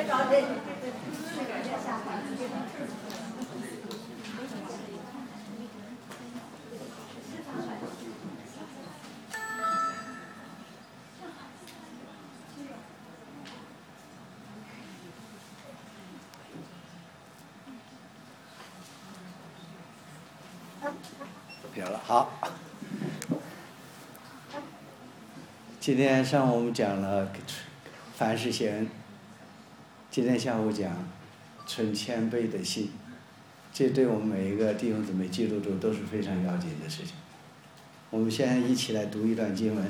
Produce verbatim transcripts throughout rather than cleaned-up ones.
有了，好。今天上午我们讲了凡事谢恩，今天下午讲存谦卑的心，这对我们每一个弟兄姊妹基督徒都是非常要紧的事情。我们先一起来读一段经文，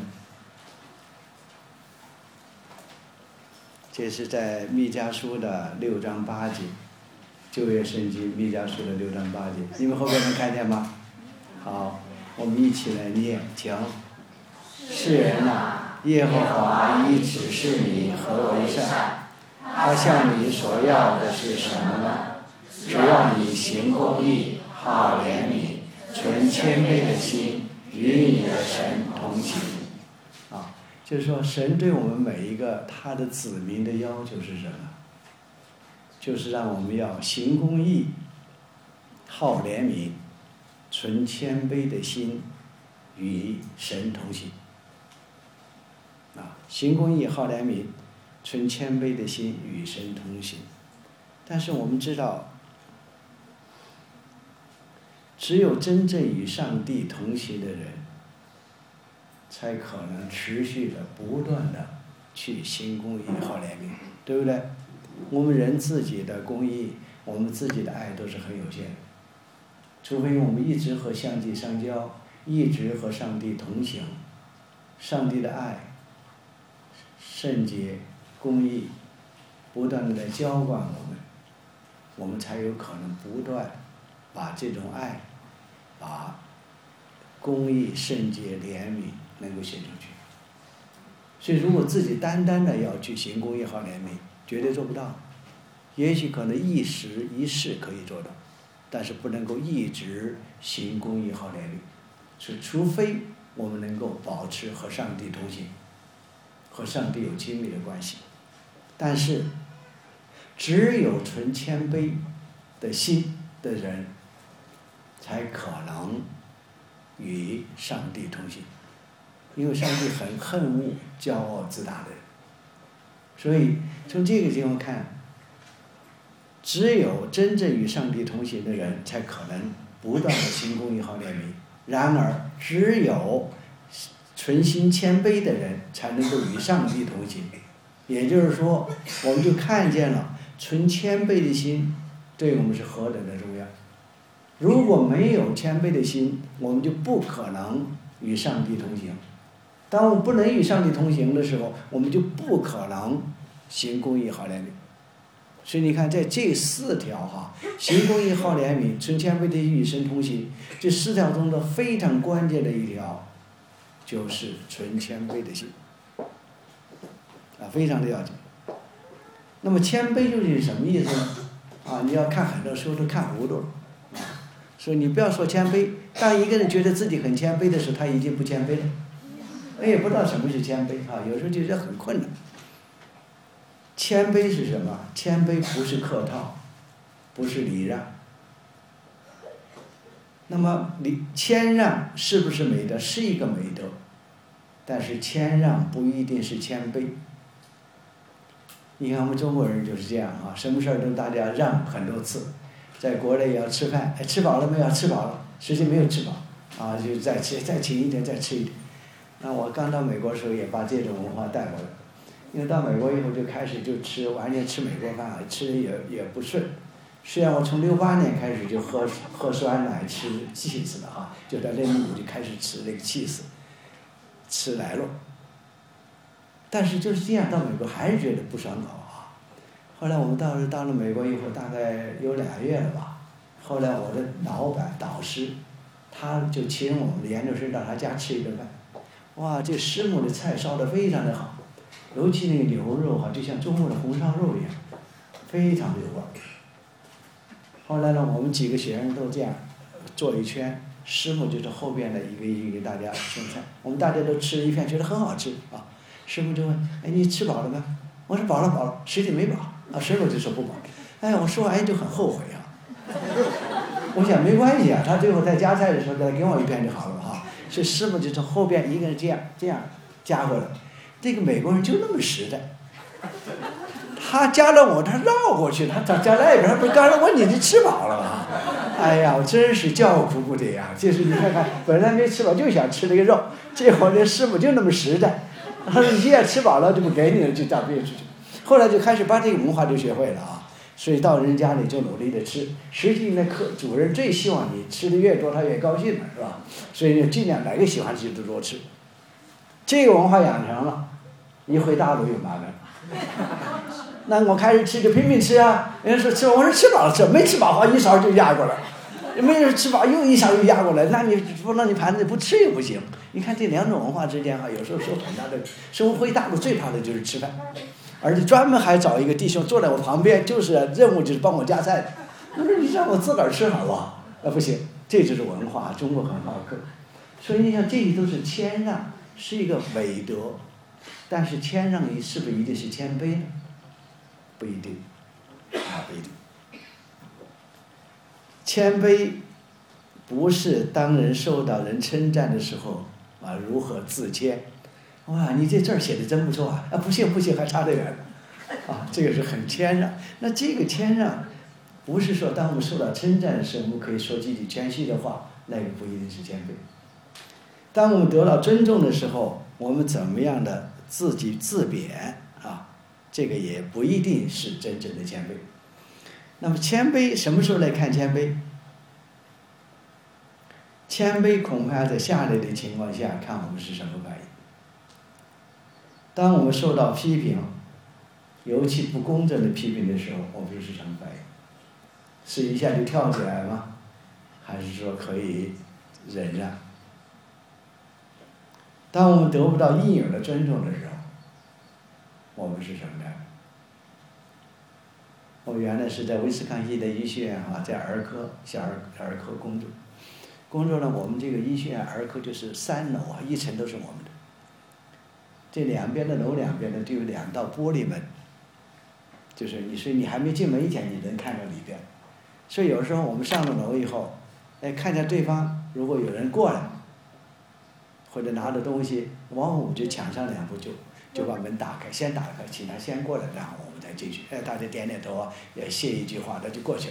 这是在密迦书的六章八节，旧约圣经密迦书的六章八节，你们后边能看见吗？好，我们一起来念，请。世人啊，耶和华已指示你何为善，他向你所要的是什么呢？只要你行公义，好怜悯，存谦卑的心，与你的神同行。啊，就是说神对我们每一个他的子民的要求是什么？就是让我们要行公义，好怜悯，存谦卑的心，与神同行。啊，行公义，好怜悯，存谦卑的心，与神同行。但是我们知道，只有真正与上帝同行的人，才可能持续的、不断的去行公义、好怜悯，对不对？我们人自己的公义，我们自己的爱都是很有限的，除非我们一直和上帝相交，一直和上帝同行，上帝的爱、圣洁、公义不断的来浇灌我们，我们才有可能不断把这种爱、把公义、圣洁、怜悯能够献出去。所以如果自己单单的要去行公义、好怜悯，绝对做不到。也许可能一时一世可以做到，但是不能够一直行公义、好怜悯。是除非我们能够保持和上帝同行，和上帝有亲密的关系。但是只有存谦卑的心的人，才可能与上帝同行。因为上帝很恨恶骄傲自大的人，所以从这个地方看，只有真正与上帝同行的人，才可能不断的行公义、好怜悯。然而只有存心谦卑的人，才能够与上帝同行。也就是说，我们就看见了存谦卑的心对我们是何等的重要。如果没有谦卑的心，我们就不可能与上帝同行。当我们不能与上帝同行的时候，我们就不可能行公义、好怜悯。所以你看，在这四条哈，行公义、好怜悯、存谦卑的心、与神同行，这四条中的非常关键的一条，就是存谦卑的心，啊，非常的要紧。那么谦卑究竟是什么意思呢？啊，你要看很多书都看糊涂了，啊，所以你不要说谦卑。当一个人觉得自己很谦卑的时候，他已经不谦卑了。他也不知道什么是谦卑啊，有时候觉得很困难。谦卑是什么？谦卑不是客套，不是礼让。那么礼谦让是不是美德？是一个美德，但是谦让不一定是谦卑。你看我们中国人就是这样啊，什么事儿都大家让很多次。在国内也要吃饭，哎，吃饱了没有？吃饱了，实际没有吃饱啊，就再吃，再请一点，再吃一点。那我刚到美国的时候也把这种文化带过来，因为到美国以后就开始就吃完全吃美国饭，吃的也也不顺。虽然我从六八年开始就喝喝酸奶吃cheese了哈，就在内蒙古就开始吃那个cheese，吃奶酪。但是就是这样到美国还是觉得不爽口啊。后来我们到了到了美国以后，大概有俩月了吧。后来我的老板导师，他就请我们的研究生到他家吃一顿饭。哇，这师母的菜烧得非常的好，尤其那个牛肉哈，就像中国的红烧肉一样，非常的有味。后来呢，我们几个学生都这样坐一圈，师母就是后边的一个一个给大家送菜，我们大家都吃了一片，觉得很好吃啊。师母就问：“哎，你吃饱了吗？”我说：“饱了，饱了。”实际没饱啊，师傅就说不保。哎，我说完就很后悔啊。我想没关系啊，他最后在夹菜的时候再给我一片就好了哈。所以师傅就从后边一个人这样这样夹过来，这个美国人就那么实在。他夹了我，他绕过去，他他夹那边，他不是刚才问你你吃饱了吗？哎呀，我真是叫苦不得呀！就是你看看，本来没吃饱就想吃这个肉，结果这师傅就那么实在，他说你现在吃饱了就不给你了，就叫别出去。后来就开始把这个文化就学会了啊，所以到人家里就努力的吃。实际那客主人最希望你吃的越多，他越高兴嘛，是吧？所以就尽量哪个喜欢吃就多吃。这个文化养成了，一回大陆有麻烦。那我开始吃就拼命吃啊，人家说吃，我说吃饱了吃，没吃饱话一勺就压过来，没人吃饱又一勺又压过来，那你不让你盘子不吃也不行。你看这两种文化之间哈，有时候受很大的。生活回大陆最怕的就是吃饭，而且专门还找一个弟兄坐在我旁边，就是任务就是帮我夹菜。我说你让我自个儿吃好不好？啊不行，这就是文化，中国很好客。所以你想，这些都是谦让，是一个美德，但是谦让是不是一定是谦卑呢？不一定，啊不一定。谦卑不是当人受到人称赞的时候啊如何自谦，哇你这字儿写的真不错啊，啊不行不行还差得远，啊这个是很谦让。那这个谦让不是说当我们受到称赞的时候我们可以说几句谦虚的话，那个不一定是谦卑。当我们得到尊重的时候，我们怎么样的自己自贬啊，这个也不一定是真正的谦卑。那么谦卑什么时候来看谦卑？谦卑恐怕在下列的情况下看我们是什么反应。当我们受到批评，尤其不公正的批评的时候，我们是什么反应？是一下就跳起来吗？还是说可以忍让？当我们得不到应有的尊重的时候，我们是什么呢？我原来是在威斯康星的医学院啊，在儿科小儿儿科工作，工作呢，我们这个医学院儿科就是三楼啊，一层都是我们的。这两边的楼两边呢都有两道玻璃门，就是你所以你还没进门以前，你能看到里边。所以有时候我们上了楼以后，哎，看见对方如果有人过来，或者拿着东西，往往我们就抢上两步就就把门打开，先打开，请他先过来，然后我们再进去。哎，大家点点头啊，也谢一句话，他就过去了。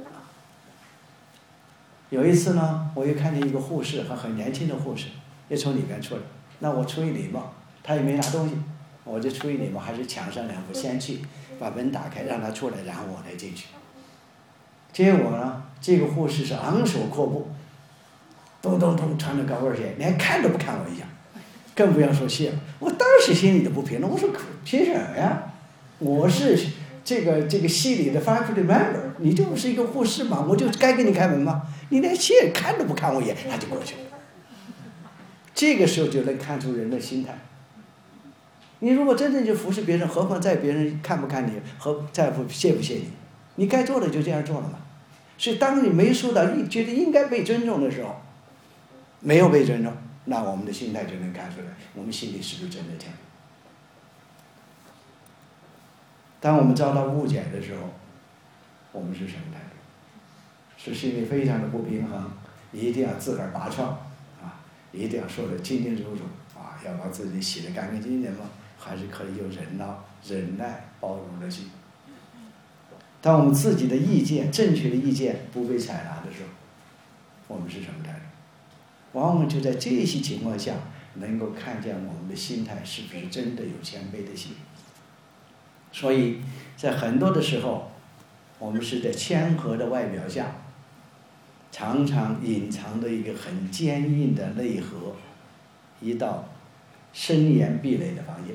有一次呢，我又看见一个护士，和很年轻的护士，也从里面出来。那我出于礼貌，他也没拿东西，我就出于礼貌，还是抢上两步先去，把门打开，让他出来，然后我再进去。结果呢，这个护士是昂首阔步，咚咚咚穿着高跟鞋，连看都不看我一下，更不要说谢了。我当时心里都不平了，我说凭什么呀？我是这个这个系里的 faculty member， 你就不是一个护士嘛，我就该给你开门嘛，你连谢看都不看我一眼，他就过去了。这个时候就能看出人的心态。你如果真正就服侍别人，何况在别人看不看你和在乎谢不谢你，你该做的就这样做了嘛。所以当你没受到觉得应该被尊重的时候，没有被尊重，那我们的心态就能看出来，我们心里是不是真的谦卑。当我们遭到误解的时候，我们是什么态度？是心里非常的不平衡，一定要自个儿拔创啊，一定要说得清清楚楚啊，要把自己洗得干干净净吗？还是可以有忍耐、忍耐、包容的心。当我们自己的意见、正确的意见不被采纳的时候，我们是什么态度？往往就在这些情况下，能够看见我们的心态是不是真的有谦卑的心。所以在很多的时候，我们是在谦和的外表下，常常隐藏着一个很坚硬的内核，一道森严壁垒的防线。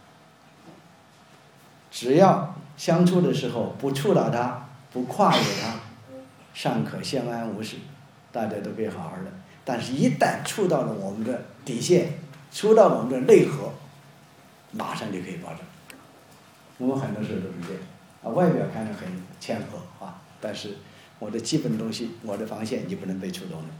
只要相处的时候不触到它，不跨越它，尚可相安无事，大家都可以好好的。但是一旦触到了我们的底线，触到了我们的内核，马上就可以爆炸。我们很多时候都是这样啊，外表看着很谦和啊，但是我的基本东西，我的防线你不能被触动的。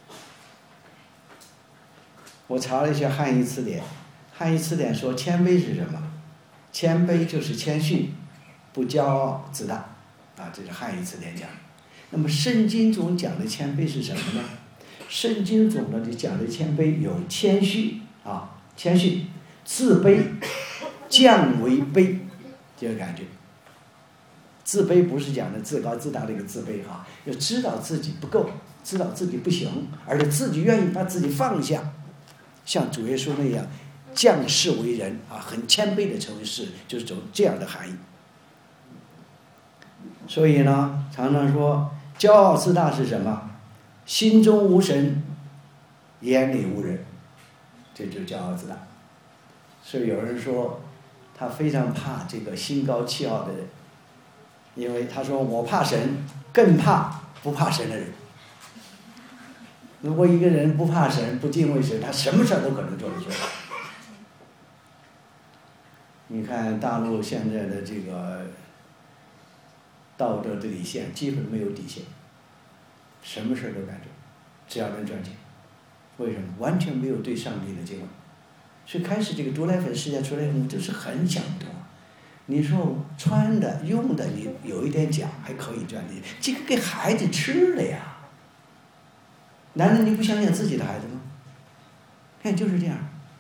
我查了一下汉译词典，汉译词典说谦卑是什么？谦卑就是谦逊， 不骄傲自大，啊，这是汉语词典讲。那么圣经中讲的谦卑是什么呢？圣经中呢就讲的谦卑有谦虚啊，谦虚、自卑、降为卑，这个感觉。自卑不是讲的自高自大的一个自卑哈，要知道自己不够，知道自己不行，而且自己愿意把自己放下，像主耶稣那样降世为人啊，很谦卑的成为士，就是走这样的含义。所以呢，常常说骄傲自大是什么？心中无神，眼里无人，这就是骄傲自大。所以有人说他非常怕这个心高气傲的人，因为他说我怕神，更怕不怕神的人。如果一个人不怕神，不敬畏神，他什么事都可能做得出来。你看大陆现在的这个道德的底线基本没有底线，什么事都敢做，只要能赚钱。为什么？完全没有对上帝的敬畏。所以开始这个毒奶粉事件出来以后，就是很讲究。你说穿的用的你有一点假还可以赚钱，这个给孩子吃的呀。难道你不想想自己的孩子吗？看就是这样。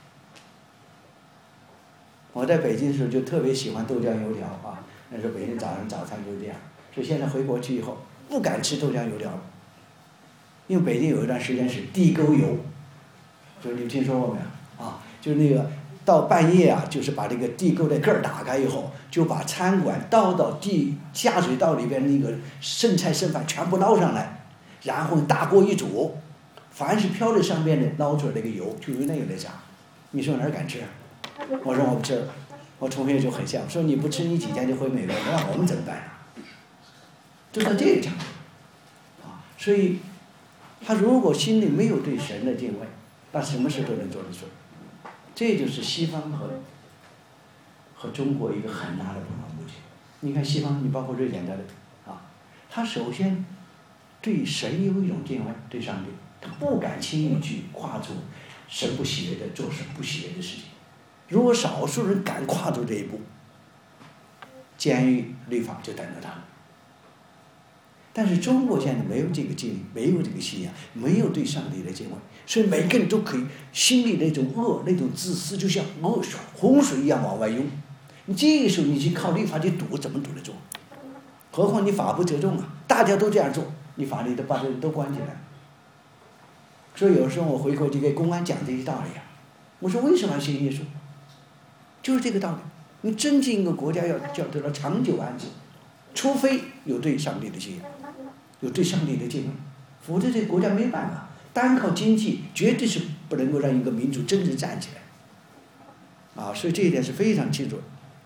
我在北京的时候就特别喜欢豆浆油条啊，那时候北京早上早餐就是这样。所以现在回国去以后不敢吃豆浆油条了，因为北京有一段时间是地沟油，就是你听说过没有啊？就是那个到半夜啊，就是把这个地沟的盖儿打开以后，就把餐馆倒到地下水道里边那个剩菜剩饭全部捞上来，然后大锅一煮，凡是飘在上面的捞出来那个油就用那个来炸。你说哪儿敢吃啊？我说我不吃。我同学就很像，说你不吃你几天就回美国，那我们怎么办啊？就到这个程度啊！所以他如果心里没有对神的敬畏，那什么事都能做得出。这就是西方和和中国一个很大的不同目前。你看西方，你包括最简单的啊，他首先对神有一种敬畏，对上帝，他不敢轻易去跨出神不喜悦的做神不喜悦的事情。如果少数人敢跨出这一步，监狱律法就等着他们。但是中国现在没有这个敬畏，没有这个信仰，没有对上帝的敬畏，所以每个人都可以心里那种恶、那种自私，就像恶水、洪水一样往外涌。你这个时候你去靠律法去堵，怎么堵得住？何况你法不责众啊，大家都这样做，你法律都把人都关起来。所以有时候我回头就给公安讲这些道理啊，我说为什么要信耶稣？就是这个道理。你真正一个国家要要得到长久安置，除非有对上帝的信仰，有对上帝的敬畏，否则这个国家没办法。单靠经济绝对是不能够让一个民族真正站起来啊！所以这一点是非常清楚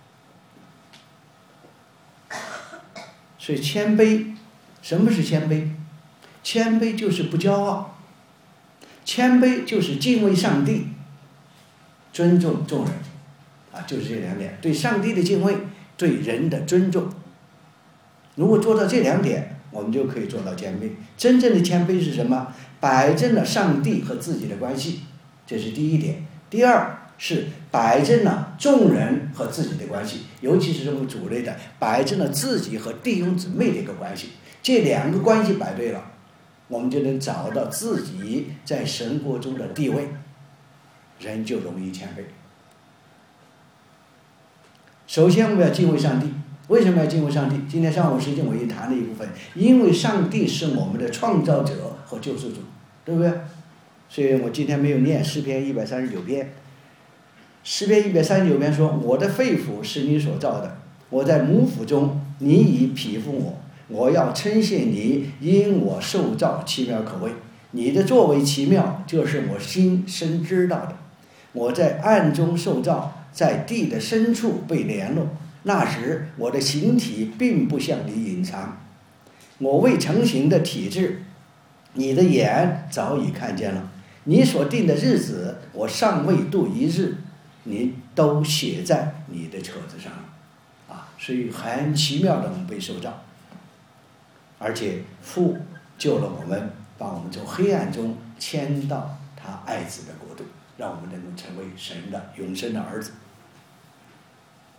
的。所以谦卑，什么是谦卑？谦卑就是不骄傲，谦卑就是敬畏上帝，尊重众人啊，就是这两点，对上帝的敬畏，对人的尊重。如果做到这两点，我们就可以做到谦卑。真正的谦卑是什么？摆正了上帝和自己的关系，这是第一点。第二是摆正了众人和自己的关系，尤其是这种主类的，摆正了自己和弟兄姊妹的一个关系。这两个关系摆对了，我们就能找到自己在神国中的地位，人就容易谦卑。首先我们要敬畏上帝。为什么要敬畏上帝？今天上午时间我也谈了一部分，因为上帝是我们的创造者和救世主，对不对？所以我今天没有念诗篇一百三十九篇。诗篇一百三十九篇说：“我的肺腑是你所造的，我在母腹中，你已匹夫我。我要称谢你，因我受造奇妙可畏。你的作为奇妙，就是我心深知道的。我在暗中受造，在地的深处被联络。那时我的形体并不向你隐藏，我未成形的体质，你的眼早已看见了。你所定的日子，我尚未度一日，你都写在你的册子上了。”啊，所以很奇妙的我们被受造，而且父救了我们，把我们从黑暗中迁到他爱子的国度，让我们能够成为神的永生的儿子。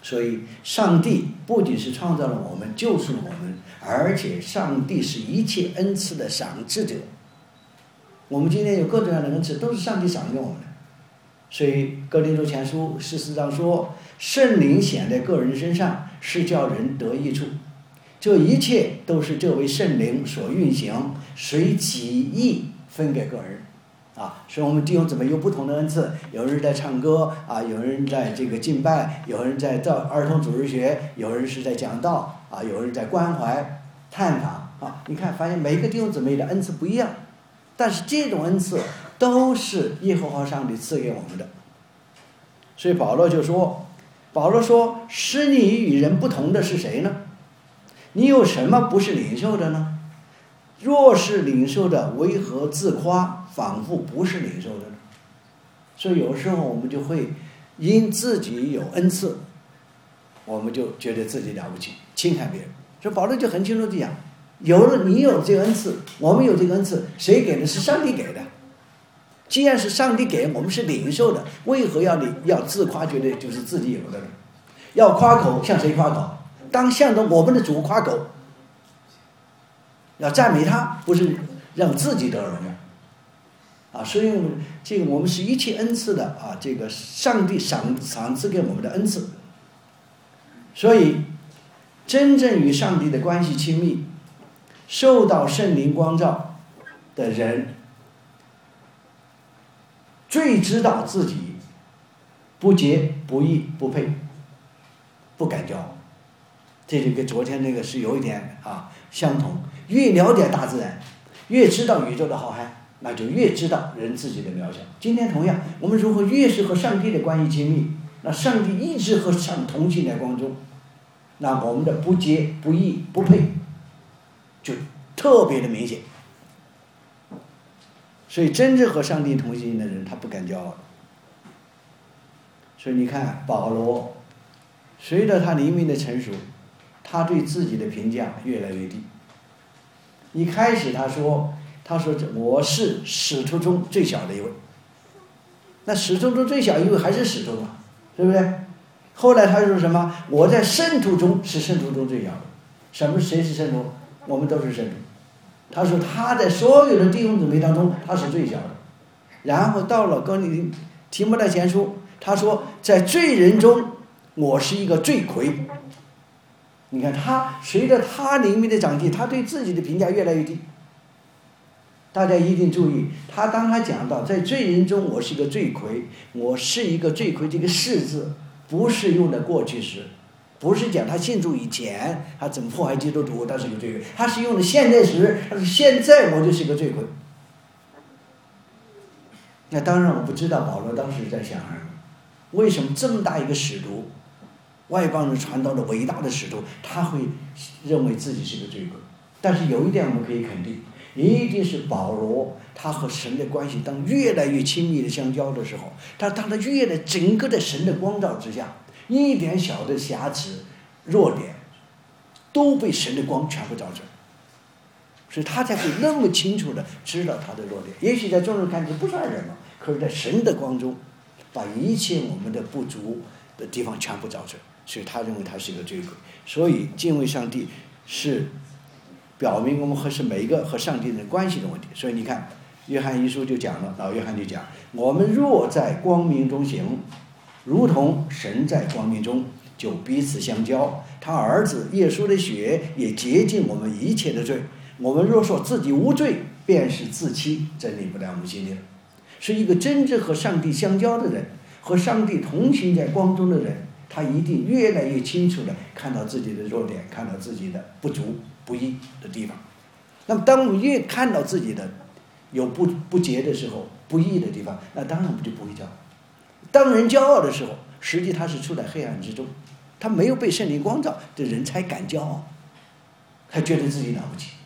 所以上帝不仅是创造了我们，救赎了我们，而且上帝是一切恩赐的赏赐者。我们今天有各种各样的恩赐，都是上帝赏给我们的。所以哥林多前书十四章说，圣灵显在个人身上，是叫人得益处。这一切都是这位圣灵所运行，随己意分给个人。啊，所以我们弟兄姊妹有不同的恩赐，有人在唱歌啊，有人在这个敬拜，有人在教儿童主日学，有人是在讲道啊，有人在关怀探访啊。你看，发现每个弟兄姊妹的恩赐不一样，但是这种恩赐都是耶和华上帝赐给我们的。所以保罗就说，保罗说，使你与人不同的是谁呢？你有什么不是领受的呢？若是领受的，为何自夸，仿佛不是领受的呢？所以有时候我们就会因自己有恩赐，我们就觉得自己了不起，轻看别人。所以保罗就很清楚地讲，有了你有这个恩赐，我们有这个恩赐，谁给的？是上帝给的。既然是上帝给，我们是领受的，为何要你要自夸，觉得就是自己有的呢？要夸口，向谁夸口？当向着我们的主夸口，要赞美他，不是让自己得荣耀啊！所以我们这个我们是一切恩赐的啊，这个上帝赏赏赐给我们的恩赐。所以真正与上帝的关系亲密，受到圣灵光照的人，最知道自己不洁不义不配，不敢骄傲。这就跟昨天那个是有一点啊相同。越了解大自然，越知道宇宙的浩瀚，那就越知道人自己的渺小。今天同样，我们如果越是和上帝的关系亲密，那上帝一直和上同行在光中，那我们的不洁不义不配就特别的明显。所以真正和上帝同行的人，他不敢骄傲。所以你看保罗，随着他灵命的成熟，他对自己的评价越来越低。一开始他说他说我是使徒中最小的一位，那使徒中最小一位还是使徒嘛，对不对？后来他说什么？我在圣徒中是圣徒中最小的。什么谁是圣徒？我们都是圣徒。他说他在所有的弟兄姊妹当中他是最小的。然后到了哥林提摩太前书，他说在罪人中我是一个罪魁。你看他随着他灵命的长进，他对自己的评价越来越低。大家一定注意，他当他讲到在罪人中我是一个罪魁，我是一个罪魁，这个是字不是用的过去时，不是讲他信主以前他怎么迫害基督徒他是个罪魁，他是用的现在时，他说现在我就是一个罪魁。那当然我不知道保罗当时在想为什么这么大一个使徒，外邦人传道的伟大的使徒，他会认为自己是个罪魁。但是有一点我们可以肯定，一定是保罗他和神的关系当越来越亲密的相交的时候，他他的越来整个的神的光照之下，一点小的瑕疵弱点都被神的光全部照准，所以他才会那么清楚的知道他的弱点。也许在众人看起不算什么，可是在神的光中把一切我们的不足的地方全部照准，所以他认为他是一个罪魁。所以敬畏上帝是表明我们和是每一个和上帝的关系的问题。所以你看约翰一书就讲了，老约翰就讲，我们若在光明中行，如同神在光明中，就彼此相交。他儿子耶稣的血也洁净我们一切的罪。我们若说自己无罪，便是自欺，真理不在我们心里了。是一个真正和上帝相交的人，和上帝同行在光中的人，他一定越来越清楚地看到自己的弱点，看到自己的不足不义的地方。那么当我们越看到自己的有不不洁的时候，不义的地方，那当然我们就不会骄傲。当人骄傲的时候，实际他是处在黑暗之中，他没有被圣灵光照，这人才敢骄傲，才觉得自己了不起。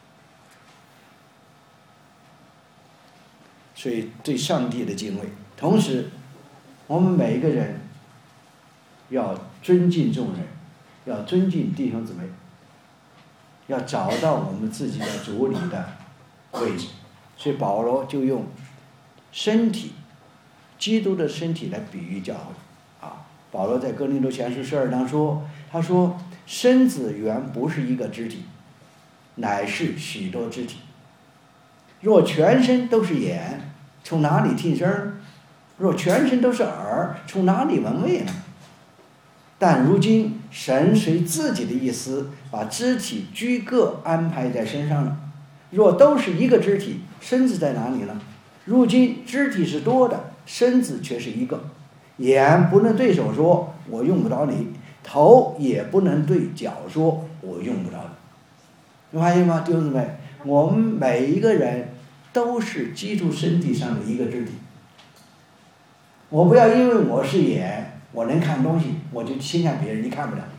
所以对上帝的敬畏，同时我们每一个人要尊敬众人，要尊敬弟兄姊妹，要找到我们自己的主里的位置。所以保罗就用身体，基督的身体来比喻教会啊。 保罗在哥林多前书十二章说，他说身子原不是一个肢体，乃是许多肢体。若全身都是眼，从哪里听声？若全身都是耳，从哪里闻味呢？但如今神随自己的意思把肢体居各安排在身上了。若都是一个肢体，身子在哪里呢？如今肢体是多的，身子却是一个。眼不能对手说我用不着你，头也不能对脚说我用不着你。你发现吗，弟兄姊妹？我们每一个人都是基督身体上的一个肢体。我不要因为我是眼，我能看东西，我就轻看别人，你看不了。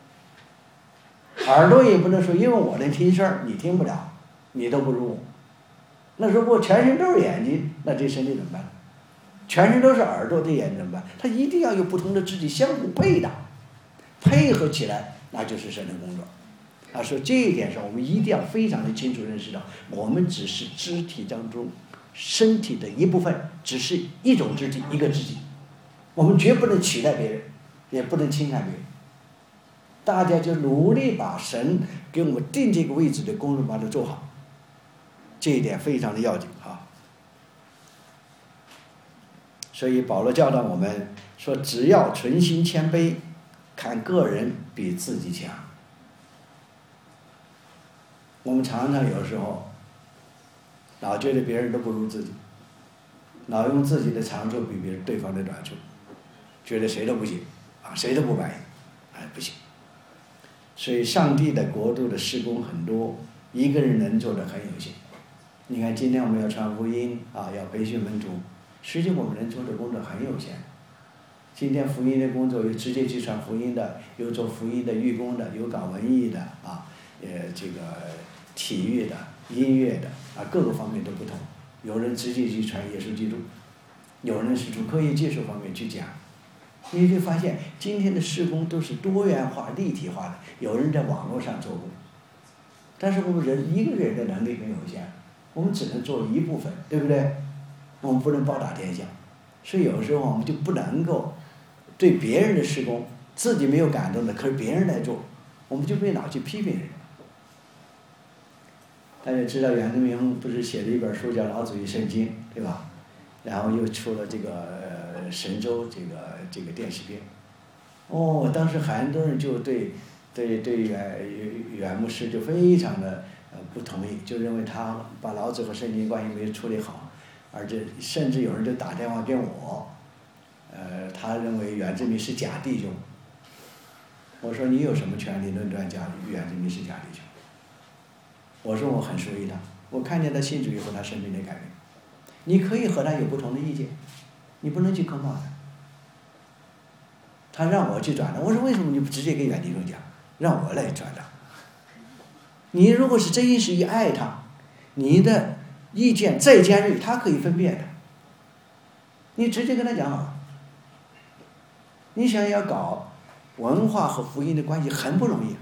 耳朵也不能说因为我能听声你听不了，你都不如我。那如果全身都是眼睛，那这身体怎么办？全身都是耳朵，这眼睛怎么办？它一定要有不同的肢体相互配搭，配合起来，那就是神的工作。啊，说这一点上，我们一定要非常的清楚认识到，我们只是肢体当中身体的一部分，只是一种肢体，一个肢体，我们绝不能取代别人，也不能侵害别人。大家就努力把神给我们定这个位置的工作把它做好，这一点非常的要紧啊。所以保罗教导我们说，只要存心谦卑，看个人比自己强。我们常常有时候老觉得别人都不如自己，老用自己的长处比别人对方的短处，觉得谁都不行啊，谁都不满意，哎，不行。所以上帝的国度的事工很多，一个人能做的很有限。你看今天我们要传福音啊，要培训门徒，实际我们能做的工作很有限。今天福音的工作有直接去传福音的，有做福音的义工的，有搞文艺的啊，呃这个体育的、音乐的啊，各个方面都不同。有人直接去传耶稣基督，有人是从科学技术方面去讲。你会发现今天的事工都是多元化、立体化的。有人在网络上做工，但是我们人一个人的能力很有限，我们只能做一部分，对不对？我们不能包打天下，所以有时候我们就不能够对别人的事工自己没有感动的，可是别人来做，我们就没脑去批评人。大家知道袁志明不是写了一本书叫《老子与圣经》，对吧？然后又出了这个呃神州这个这个电视片。哦，当时很多人就对对对袁袁牧师就非常的呃不同意，就认为他把老子和圣经关系没处理好，而且甚至有人就打电话给我，呃，他认为袁志明是假弟兄。我说你有什么权利论断假袁志明是假弟兄？我说我很熟悉他，我看见他信主以后他生命的改变。你可以和他有不同的意见，你不能去坑冒他。他让我去转达，我说为什么你不直接给袁弟兄讲，让我来转达？你如果是真心实意爱他，你的意见再尖锐，他可以分辨的。你直接跟他讲好了。你想要搞文化和福音的关系很不容易。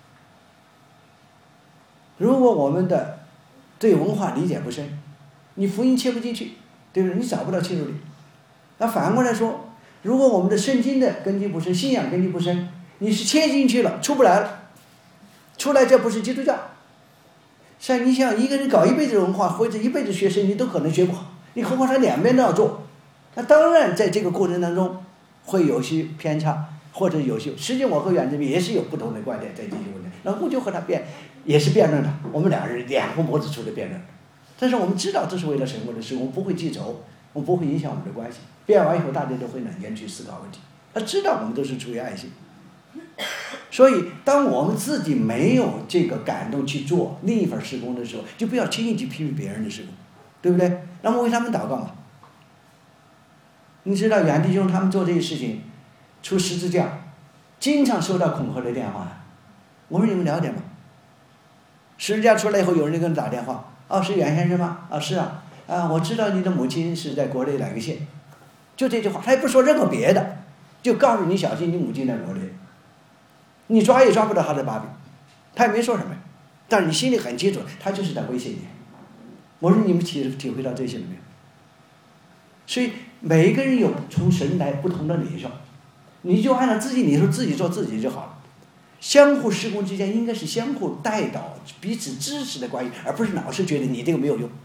如果我们的对文化理解不深，你福音切不进去，对不对？你找不到切入点。那反过来说，如果我们的圣经的根基不深，信仰根基不深，你是切进去了，出不来了，出来这不是基督教。像你想一个人搞一辈子文化或者一辈子学圣经都可能学不好，你何况他两边都要做，那当然在这个过程当中会有些偏差，或者有些，实际我和袁志明也是有不同的观点在进行问题，然后我就和他辩，也是辩论的，我们两人两个模子出的辩论，但是我们知道这是为了神国的事，我们不会记仇，我们不会影响我们的关系。辩完以后，大家都会冷静去思考问题，他知道我们都是出于爱心。所以，当我们自己没有这个感动去做另一份事工的时候，就不要轻易去批评别人的事工，对不对？那么为他们祷告嘛。你知道袁弟兄他们做这些事情，出十字架，经常收到恐吓的电话。我说你们了解吗？十字架出来以后，有人就给他打电话，哦，是袁先生吗？啊，是啊，啊，我知道你的母亲是在国内哪个县，就这句话，他也不说任何别的，就告诉你小心你母亲在国内，你抓也抓不到他的把柄，他也没说什么，但是你心里很清楚，他就是在威胁你。我说你们体体会到这些了没有？所以每一个人有从神来不同的领受， 你就按照自己，你说自己做自己就好了。相互施工之间应该是相互带导、彼此支持的关系，而不是老是觉得你这个没有用。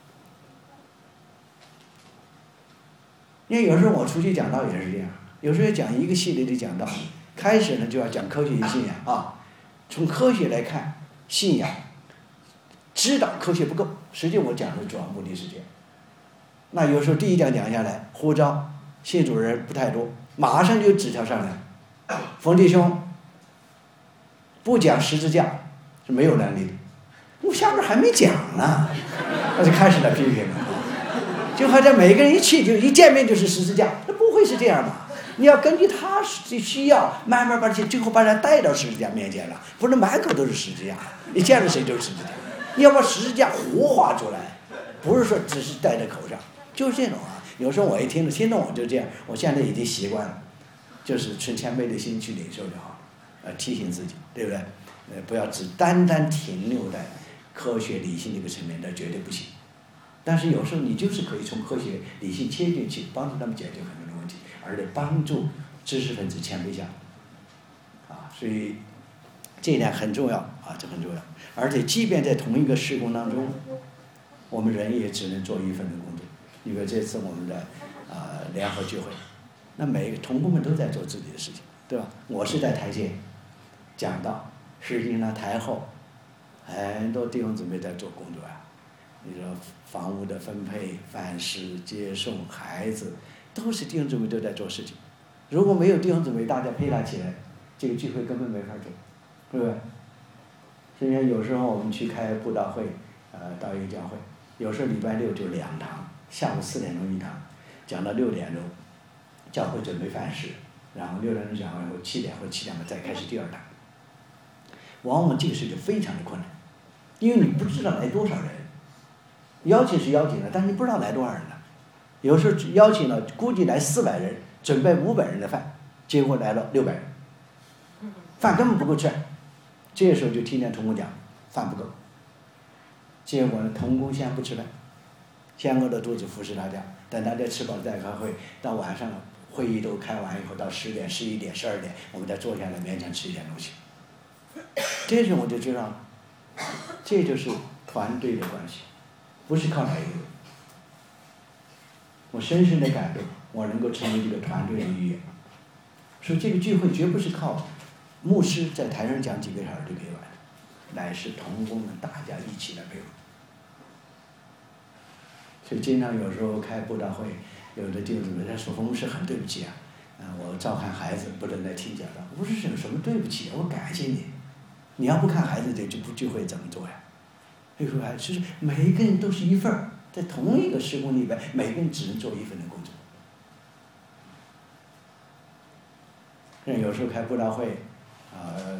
因为有时候我出去讲道也是这样，有时候讲一个系列的讲道，开始呢就要讲科学与信仰啊，从科学来看信仰，知道科学不够，实际我讲的主要目的是这样。那有时候第一讲讲下来，呼召信主人不太多，马上就指条上来，冯弟兄不讲十字架是没有能力的。我下边还没讲呢，他就开始了批评了，就好像每个人一去就一见面就是十字架，那不会是这样吧？你要根据他的需要，慢慢把这最后把他带到十字架面前了，不是满口都是十字架，一见了谁就是十字架。你要把十字架活化出来，不是说只是带在口上，就是这种啊。有时候我一听着听着我就这样，我现在已经习惯了，就是存谦卑的心去领受就好，呃，提醒自己，对不对？呃，不要只单单停留在科学理性这个层面，那绝对不行。但是有时候你就是可以从科学理性切进去，帮助他们解决很多的问题，而且帮助知识分子谦卑下来，啊，所以这一点很重要啊，这很重要。而且即便在同一个施工当中，我们人也只能做一份的工作。因为这次我们的啊、呃、联合聚会，那每一个同工们都在做自己的事情，对吧？我是在台前讲道，实际上台后很多弟兄姊妹在做工作啊。你说房屋的分配、饭食、接送孩子，都是弟兄姊妹都在做事情。如果没有弟兄姊妹大家配搭起来，这个聚会根本没法做，对不对？所以有时候我们去开布道会，呃，到一个教会，有时候礼拜六就两堂，下午四点钟一堂，讲到六点钟，教会准备饭食，然后六点钟讲完后，七点或七点半再开始第二堂。往往这个事就非常的困难，因为你不知道来多少人，邀请是邀请了，但是你不知道来多少人了。有时候邀请了，估计来四百人，准备五百人的饭，结果来了六百人，饭根本不够吃。这个时候就听见同工讲饭不够，结果呢，同工先不吃饭，先饿着肚子服侍大家，等大家吃饱再开会，到晚上会议都开完以后，到十点、十一点、十二点，我们再坐下来勉强吃一点东西。这时候我就知道了，这就是团队的关系，不是靠哪一个人。我深深的感动，我能够成为这个团队的一员。所以这个聚会绝不是靠牧师在台上讲几个小时就可以完的，乃是同工们大家一起来配合。所以经常有时候开布道会，有的弟兄姊妹他说：“牧师很对不起啊，啊，我照看孩子不能来听讲道。”我说：“有什么对不起？我感谢你。你要不看孩子，这就不聚会怎么做呀？”所以说，还就是每一个人都是一份儿，在同一个施工里边，每个人只能做一份的工作。像有时候开布道会，呃，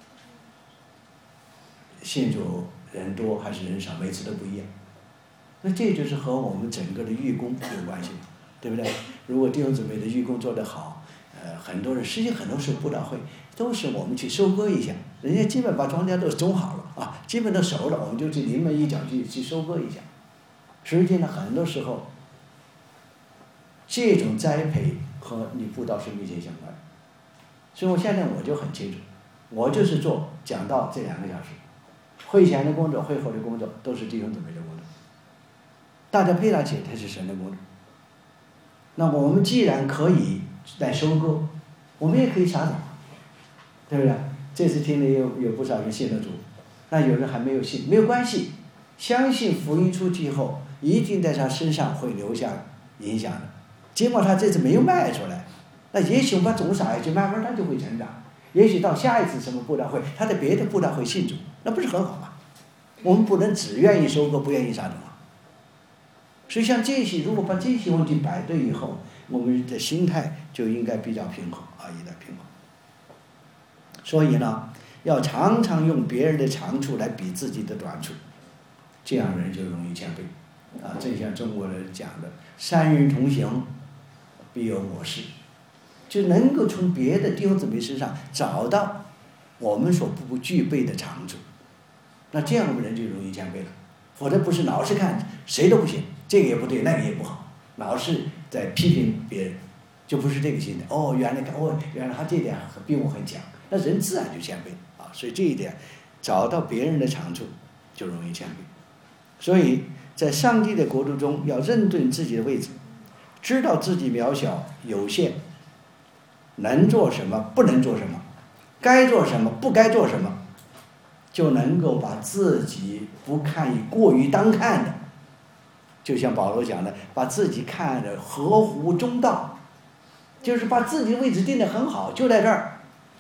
信主人多还是人少，每次都不一样。那这就是和我们整个的预工有关系，对不对？如果弟兄姊妹的预工做得好，呃，很多人实际很多时候布道会都是我们去收割一下，人家基本把庄稼都种好了啊，基本都熟了，我们就去临门一脚去去收割一下。实际呢，很多时候这种栽培和你布道是密切相关的。所以我现在我就很清楚，我就是做讲道这两个小时，会前的工作、会后的工作都是弟兄姊妹的工作，大家配搭起来才是神的工作。那我们既然可以来收割，我们也可以撒种，对不对？这次听里有有不少人信了主，那有人还没有信，没有关系，相信福音出去以后，一定在他身上会留下影响的。尽管他这次没有卖出来，那也许我们把种撒下去，慢慢他就会成长。也许到下一次什么布道会，他在别的布道会信主，那不是很好吗？我们不能只愿意收割，不愿意撒种啊。所以像这些，如果把这些问题摆对以后，我们的心态就应该比较平衡啊，一点平衡。所以呢，要常常用别人的长处来比自己的短处，这样人就容易谦卑啊。正像中国人讲的“三人同行，必有我师”，就能够从别的弟兄姊妹身上找到我们所不具备的长处，那这样我们人就容易谦卑了。否则不是老是看谁都不行，这个也不对，那个也不好，老是在批评别人， 就不是这个心态。哦，原来看哦，原来他这点比我很强，那人自然就谦卑啊。所以这一点，找到别人的长处，就容易谦卑。所以在上帝的国度中，要认准自己的位置，知道自己渺小有限，能做什么，不能做什么，该做什么，不该做什么，就能够把自己不看以过于当看的，就像保罗讲的，把自己看得合乎中道，就是把自己的位置定得很好，就在这儿。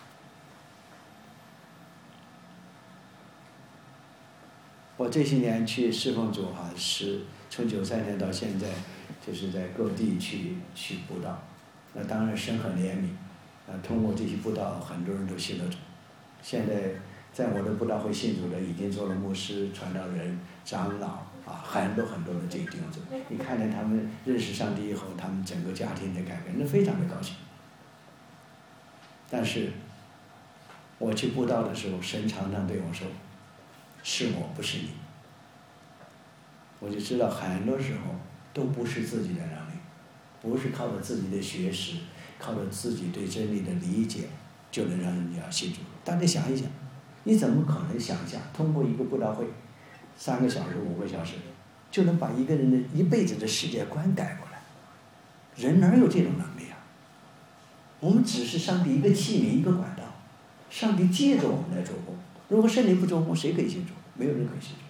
我这些年去侍奉主哈，是从九三年到现在，就是在各地去去布道。那当然神很怜悯，啊，通过这些布道，很多人都信了主。现在在我的布道会信主的，已经做了牧师、传道人、长老啊，很多很多的这个弟兄姊妹。你看见他们认识上帝以后，他们整个家庭的改变，那非常的高兴。但是，我去布道的时候，神常常对我说：“是我，不是你。”我就知道很多时候都不是自己的能力，不是靠着自己的学识，靠着自己对真理的理解，就能让人家信主。大家想一想，你怎么可能想象通过一个布道会，三个小时、五个小时，就能把一个人的一辈子的世界观改过来？人哪有这种能力啊？我们只是上帝一个器皿，一个管道，上帝借着我们来做工。如果圣灵不做工，谁可以信主？没有人可以信主。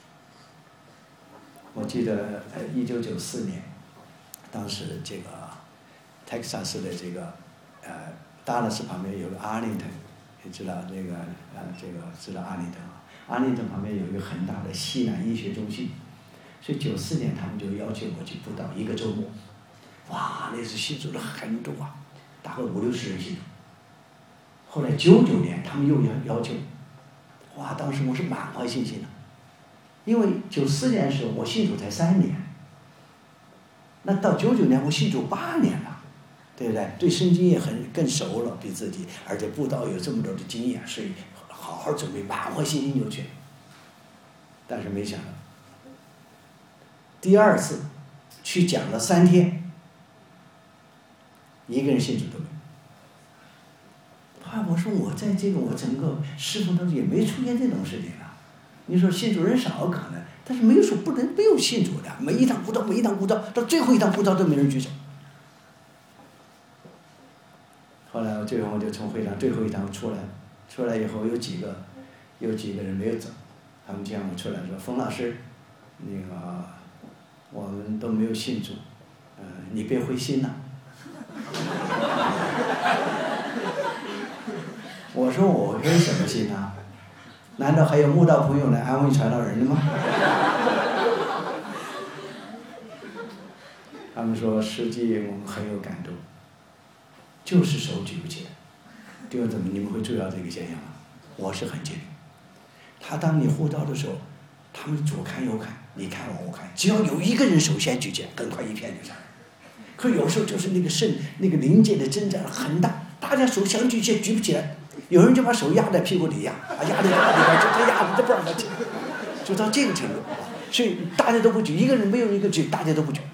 我记得呃，一九九四年，当时这个 Texas 的这个呃达拉斯旁边有个阿灵顿，你知道那个呃这个知道阿灵顿啊？阿灵顿旁边有一个很大的西南医学中心，所以九四年他们就要求我去布道一个周末，哇，那次信主了很多啊，大概五六十人信主。后来九九年他们又要要求，哇，当时我是满怀信心的。因为九四年的时候我信主才三年，那到九九年我信主八年了，对不对？对圣经也很更熟了，比自己，而且布道有这么多的经验，所以好好准备，满怀信心就去。但是没想到，第二次去讲了三天，一个人信主都没有。啊，我说我在这个我整个侍奉当中也没出现这种事情啊。你说信主人少可能，但是没有说不能没有信主的，每一堂布道每一堂布道到最后一堂布道都没人举手。后来我最后我就从会场最后一堂出来，出来以后有几个有几个人没有走，他们见我出来说：“冯老师，那个我们都没有信主，嗯、呃，你别灰心呐。”我说我灰什么心啊？难道还有慕道朋友来安慰传道人的吗？他们说，实际我们很有感动，就是手举不起来。弟兄姊妹，你们会注意到这个现象吗？我是很敬重。他当你呼召的时候，他们左看右看，你看我我看，只要有一个人手先举起来，很快一片就上来。可有时候就是那个圣那个灵界的征战很大，大家手想举起来举不起来。有人就把手压在屁股底下，啊，压在屁股底下，就这压着，这不让他举，就到这个程度。所以大家都不举，一个人没有一个举，大家都不举。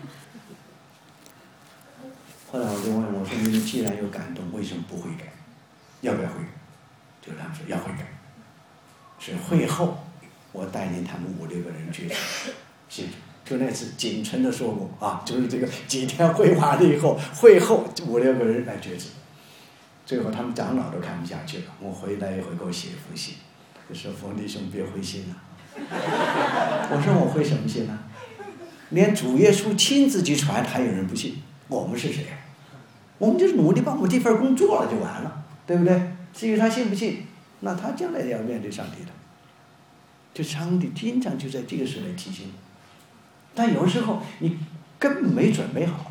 后来我就问我说：“你们既然有感动，为什么不悔改？要不要悔改？”就他们说要悔改。是会后，我带领他们五六个人去信主。就那次仅存的说过啊，就是这个几天会完了以后，会后五六个人来决志。最后他们长老都看不下去了，我回来以后给我写封信，就说：“冯弟兄别灰心了。”我说我灰什么心呢？连主耶稣亲自去传，还有人不信，我们是谁？我们就是努力把我们这份工做了就完了，对不对？至于他信不信，那他将来要面对上帝的。就上帝经常就在这个时候来提醒，但有时候你根本没准备好。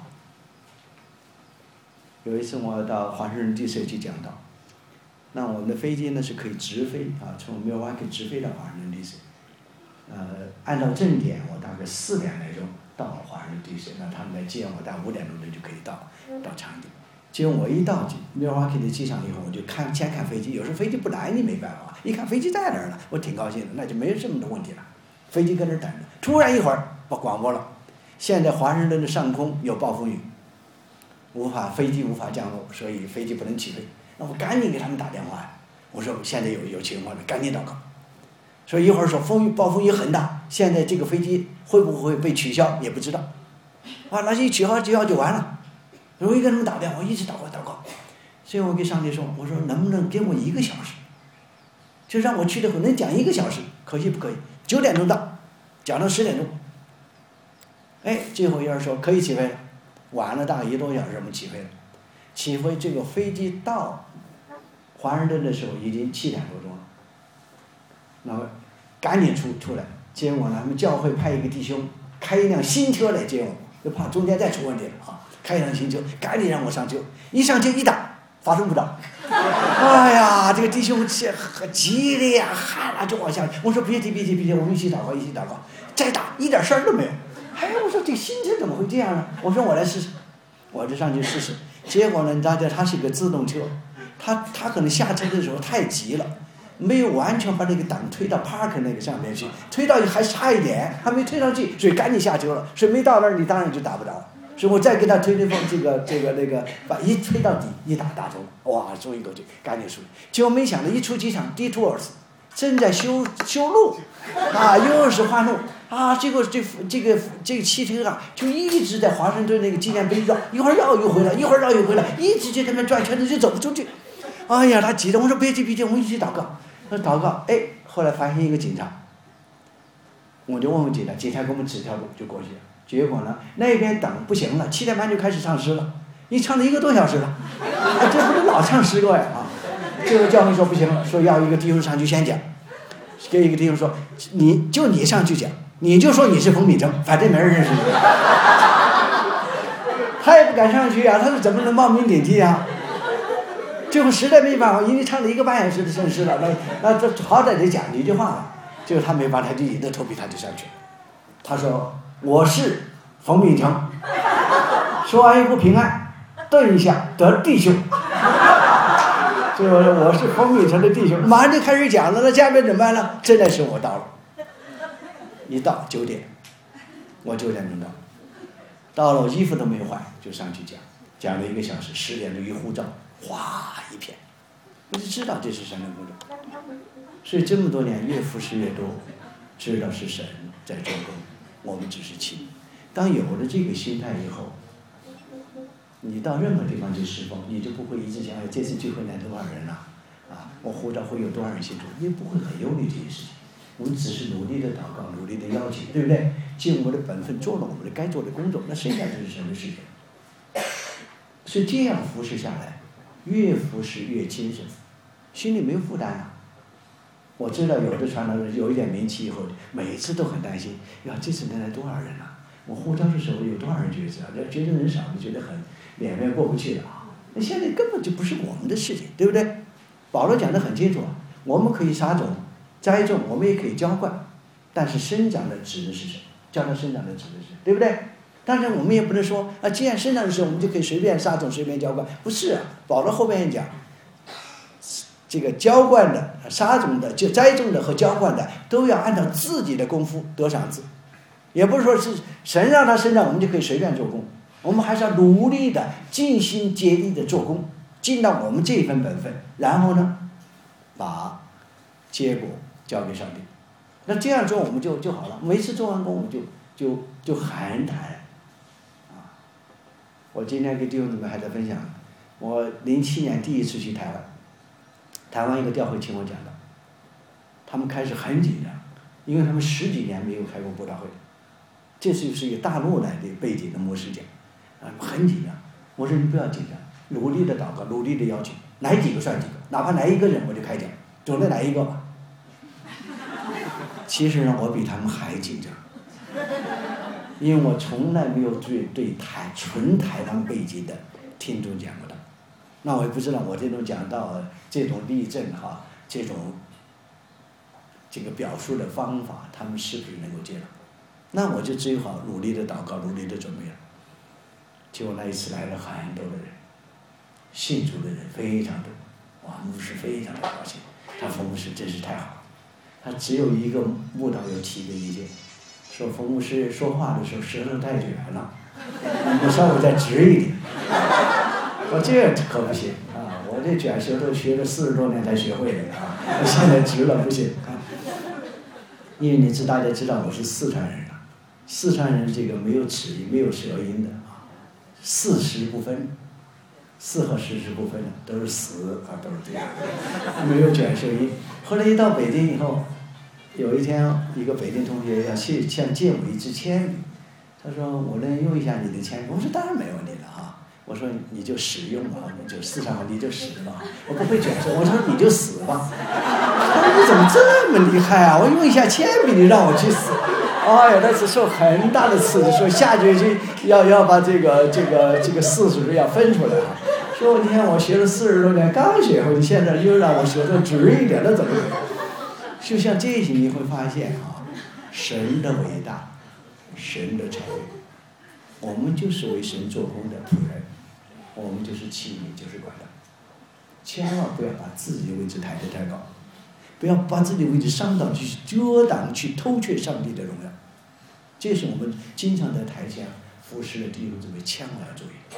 有一次我到华盛顿 D C 去讲道，那我们的飞机呢是可以直飞啊，从 Milwaukee 直飞到华盛顿 D C。呃，按照正点，我大概四点来钟到华盛顿 D C， 那他们来接我，大概五点钟就可以到到场地。结果我一到 Milwaukee 的机场以后，我就看先看飞机，有时候飞机不来你没办法，一看飞机在那儿了，我挺高兴的，那就没这么多问题了。飞机搁那儿等着，突然一会儿把广播了，现在华盛顿的上空有暴风雨。 无法飞机无法降落，所以飞机不能起飞。那我赶紧给他们打电话呀，我说现在有有情况了，赶紧祷告。所以一会儿说风雨暴风雨很大，现在这个飞机会不会被取消也不知道。啊，那一取消取消就完了。我一跟他们打电话，一直祷告祷告。所以我给上帝说，我说能不能给我一个小时？就让我去的时候能讲一个小时，可以不可以？九点钟到，讲到十点钟。哎，最后一人说可以起飞了，晚了大概一个多小时，我们起飞了。起飞这个飞机到华盛顿的时候已经七点多钟了，那么赶紧出出来。结果呢，他们教会派一个弟兄开一辆新车来接我，就怕中间再出问题了啊，开一辆新车，赶紧让我上车。一上车一打，发生不着。哎呀，这个弟兄很激烈呀，喊了就往下。我说别急别急别急，我们一起祷告一起祷告。再打一点事儿都没有。哎，我说这个新车怎么会这样呢？我说我来试试，我就上去试试。结果呢，大家它是个自动车，他他可能下车的时候太急了，没有完全把那个档推到 park 那个上面去，推到还差一点，还没推上去，所以赶紧下车了。所以没到那儿，你当然就打不着。所以我再给他推推风，这个这个那个，把一推到底，一打打中，哇，松一口气，赶紧出去。结果没想到一出机场 detours 正在修修路，啊，又是换路啊，结果这这个这个汽车啊，就一直在华盛顿那个纪念碑绕，一会儿绕又回来，一会儿绕又回来，一直就在那转圈子就走不出去。哎呀，他急的，我说别急别急，我们一起祷告。那祷告，哎，后来发现一个警察，我就问问警察，警察给我们指条路就过去了。结果呢，那边等不行了，七点半就开始唱诗了，你唱了一个多小时了，啊，这不是老唱诗歌呀啊！这个教会说不行了，说要一个弟兄上去先讲，给一个弟兄说，你就你上去讲，你就说你是冯秉成，反正没人认识你。他也不敢上去啊，他是怎么能冒名顶替啊？最后实在没办法，因为唱了一个半小时的圣诗了，那那这好歹得讲几句话了。结果他没办法，他就硬着头皮他就上去了。他说我是冯秉成，说完一不平安，顿一下得弟兄。就我是冯秉成的弟兄，马上就开始讲了，那下面怎么办呢？真的是我到了，一到九点，我九点钟到，到了我衣服都没有换就上去讲，讲了一个小时，十点钟一呼召，哗一片，我就知道这是神的工作。所以这么多年越服侍越多，知道是神在做工，我们只是器。当有了这个心态以后，你到任何地方去侍奉，你就不会一直想，哎，这次聚会来多少人了，啊，我呼召会有多少人信主，你不会很忧虑这些事情。我们只是努力的祷告，努力的邀请，对不对？尽我们的本分，做了我们的该做的工作，那剩下就是神的事情。所以这样服侍下来，越服侍越精神，心里没有负担啊。我知道有的传道人有一点名气以后，每次都很担心，呀，这次能来多少人啊？我呼召的时候有多少人觉知啊？觉得人少，就觉得很脸面过不去了啊。那现在根本就不是我们的事情，对不对？保罗讲得很清楚啊，我们可以撒种、栽种，我们也可以浇灌，但是生长的指的是谁？教它生长的指的是，对不对？当然我们也不能说啊，既然生长的时候，我们就可以随便撒种、随便浇灌，不是啊。保罗后边讲，这个浇灌的、撒种的、就栽种的和浇灌的，都要按照自己的功夫得赏赐。也不是说是神让他生长，我们就可以随便做工，我们还是要努力的、尽心竭力的做工，尽到我们这一份本分，然后呢，把结果交给上帝。那这样做我们就就好了。每次做完工，我们就就就很坦然啊。我今天跟弟兄姊妹还在分享，我零七年第一次去台湾，台湾一个教会请我讲的，他们开始很紧张，因为他们十几年没有开过布道会。这次是一个大陆来的背景的牧师讲，啊，很紧张。我说你不要紧张，努力的祷告，努力的邀请，来几个算几个，哪怕来一个人我就开讲，总得来一个吧。其实呢，我比他们还紧张，因为我从来没有对对台纯台湾背景的听众讲过的。那我也不知道我这种讲道、这种例证哈，这种这个表述的方法，他们是不是能够接纳？那我就只好努力的祷告，努力的准备了。结果那一次来了很多的人，信主的人非常多，哇，牧师非常的高兴，他冯牧师真是太好了。他只有一个牧道有提的意见，说冯牧师说话的时候舌头太卷了， 你们稍微再直一点。我这可不行啊！我这卷舌头学了四十多年才学会的啊，我现在直了不行啊。因为你知大家知道我是四川人啊，四川人这个没有齿音，没有舌音的啊，四时不分，四和十是不分的，都是死啊，都是这样，没有卷舌音。后来一到北京以后，有一天一个北京同学要去向借我一支铅笔，他说我能用一下你的铅笔？我说当然没问题了啊。我说你就使用吧，你就四川话你就使吧，我不会卷舌。我说你就死吧。他说你怎么这么厉害啊？我用一下铅笔你让我去死？哎呀，那是受很大的刺激，说下决心要要把这个这个这个四十要分出来啊。说你看我学了四十多年刚学会，你现在又让我舌头直一点，那怎么可能？就像这些你会发现啊，神的伟大，神的超越，我们就是为神做工的仆人。我们就是器皿，就是管道，千万不要把自己的位置抬得太高，不要把自己的位置上到去遮挡、去偷窃上帝的荣耀。这是我们经常在台前服侍的弟兄姊妹千万要注意。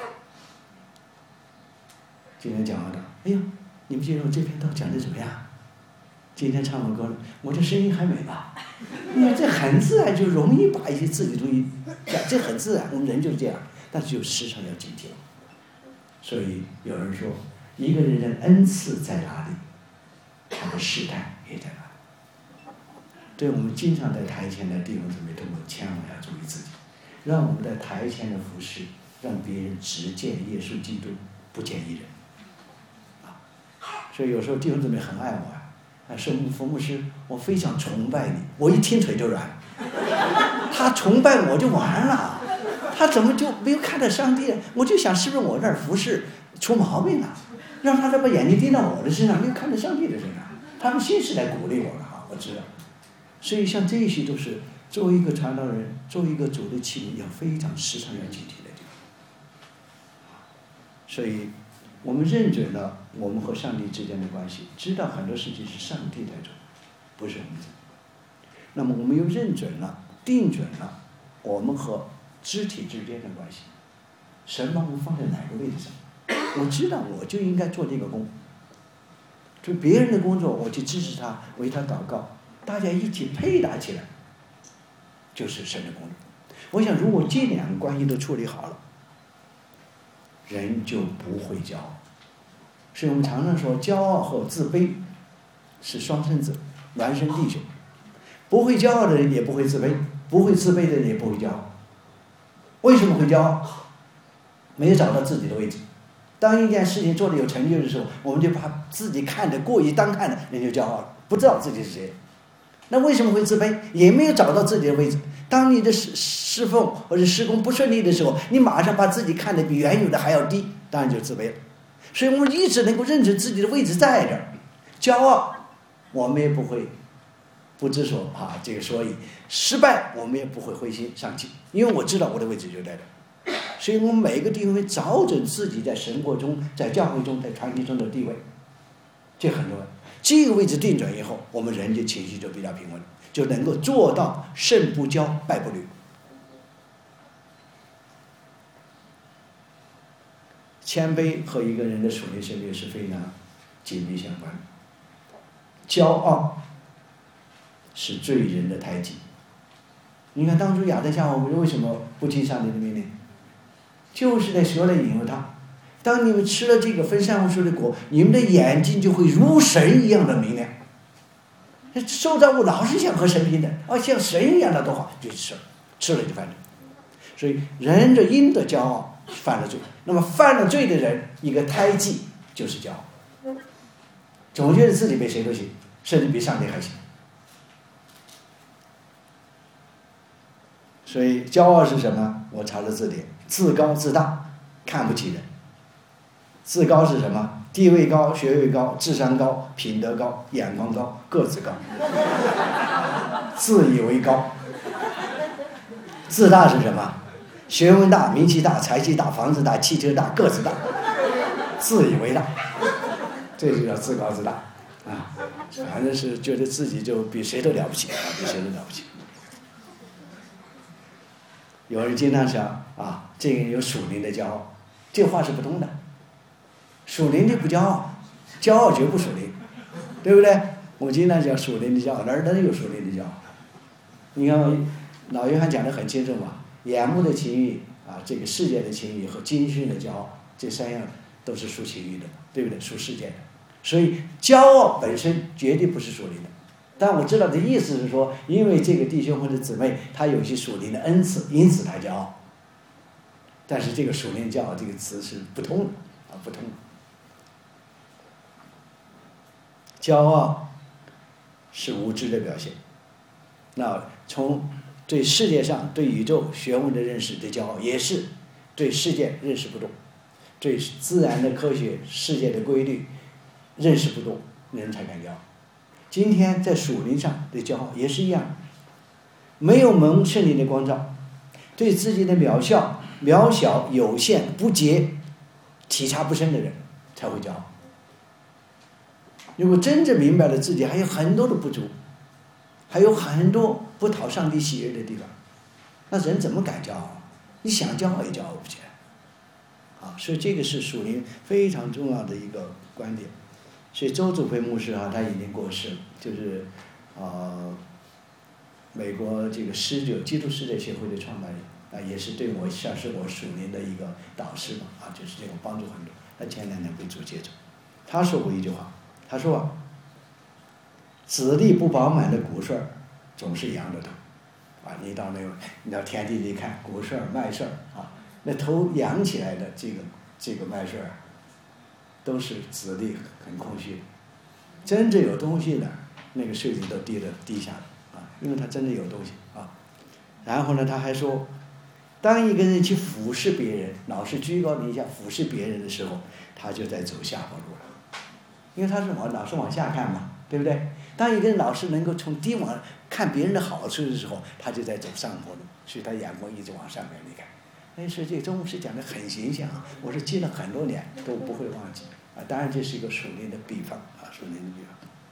今天讲完了，哎呀，你们觉得我这篇道讲的怎么样？今天唱完歌了，我这声音还美吧？你看这很自然，就容易把一些自己东西讲，这很自然，我们人就是这样，但是就时常要警惕。所以有人说，一个人的恩赐在哪里，他的试探也在哪里。对我们经常在台前的弟兄姊妹，都千万要注意自己，让我们在台前的服侍，让别人只见耶稣基督，不见一人。啊，所以有时候弟兄姊妹很爱我啊，啊，说冯牧师，我非常崇拜你，我一听腿就软。他崇拜我就完了。他怎么就没有看到上帝？我就想是不是我这儿服侍出毛病了，让他这把眼睛盯到我的身上，没有看到上帝的身上。他们心是来鼓励我了哈，我知道。所以像这些都是作为一个传道人，作为一个主的器皿，要非常时常要警惕的地方。所以我们认准了我们和上帝之间的关系，知道很多事情是上帝在做，不是我们做。那么我们又认准了、定准了我们和肢体之间的关系，神把我们放在哪个位置上？我知道我就应该做这个工，就别人的工作我去支持他，为他祷告，大家一起配搭起来，就是神的工作。我想如果这两个关系都处理好了，人就不会骄傲。所以我们常常说，骄傲和自卑是双生子，孪生弟兄。不会骄傲的人也不会自卑，不会自卑的人也不会骄傲。为什么会骄傲？没有找到自己的位置。当一件事情做得有成就的时候，我们就把自己看得过于当看的，人就骄傲了，不知道自己是谁。那为什么会自卑？也没有找到自己的位置。当你的侍侍奉或者施工不顺利的时候，你马上把自己看得比原有的还要低，当然就自卑了。所以我们一直能够认准自己的位置在这儿，骄傲我们也不会不知所啊这个所以失败我们也不会灰心丧气，因为我知道我的位置就在这儿。所以我们每个弟兄找准自己在神国中、在教会中、在团体中的地位，这很重要。这个位置定准以后，我们人就情绪就比较平稳，就能够做到胜不骄，败不馁。谦卑和一个人的属灵生命是非常紧密相关的。骄傲是罪人的胎记。你看当初亚当夏娃为什么不听上帝的命令？就是在蛇来引诱他。当你们吃了这个分善恶树的果，你们的眼睛就会如神一样的明亮。受造物老是想和神平等，啊，像神一样的多好，就吃了，吃了就犯罪。所以人的因的骄傲犯了罪，那么犯了罪的人一个胎记就是骄傲，总觉得自己比谁都行，甚至比上帝还行。所以骄傲是什么？我查了字典，自高自大，看不起人。自高是什么？地位高，学位高，智商高，品德高，眼光高，个子高，自以为高。自大是什么？学问大，名气大，财气大，房子大，汽车大，个子大，自以为大，这就叫自高自大啊！反正是觉得自己就比谁都了不起啊，比谁都了不起。 有人经常讲啊，这个人有属灵的骄傲，这话是不通的。属灵的不骄傲，骄傲绝不属灵，对不对？我经常讲属灵的骄傲，哪儿哪儿有属灵的骄傲？你看老约翰讲得很清楚嘛，眼目的情欲啊，这个世界的情欲和今生的骄傲，这三样都是属情欲的，对不对？属世界的。所以骄傲本身绝对不是属灵的。但我知道的意思是说，因为这个弟兄或者姊妹他有些属灵的恩赐，因此他骄傲。但是这个属灵骄傲这个词是不通的啊，不通的。骄傲是无知的表现。那从对世界上、对宇宙学问的认识的骄傲，也是对世界认识不懂，对自然的科学、世界的规律认识不懂，人才敢骄傲。今天在属灵上的骄傲也是一样，没有蒙圣灵的光照，对自己的渺小、渺小、有限、不洁、体察不深的人才会骄傲。如果真正明白了自己还有很多的不足，还有很多不讨上帝喜悦的地方，那人怎么敢骄傲？你想骄傲也骄傲不起来。啊，所以这个是属灵非常重要的一个观点。所以周祖辉牧师啊，他已经过世了，就是呃，美国这个师者基督师者协会的创办人啊，也是对我像是我属灵的一个导师嘛，啊，就是这种帮助很多。他前两年被主接走，他说过一句话，他说、啊：“子粒不饱满的谷穗总是仰着头，啊，你到那个你到田地里看谷穗麦穗啊，那头仰起来的这个这个麦穗啊。”都是子粒很空虚，真正有东西的，那个穗子都低着低下来啊，因为它真的有东西啊。然后呢，他还说，当一个人去俯视别人，老是居高临下俯视别人的时候，他就在走下坡路了，因为他是往老是往下看嘛，对不对？当一个人老是能够从低往看别人的好处的时候，他就在走上坡路，所以他眼光一直往上面离开。那是这周牧师讲的很形象，我是记了很多年都不会忘记啊。当然这是一个属灵的比方啊，属灵的比方。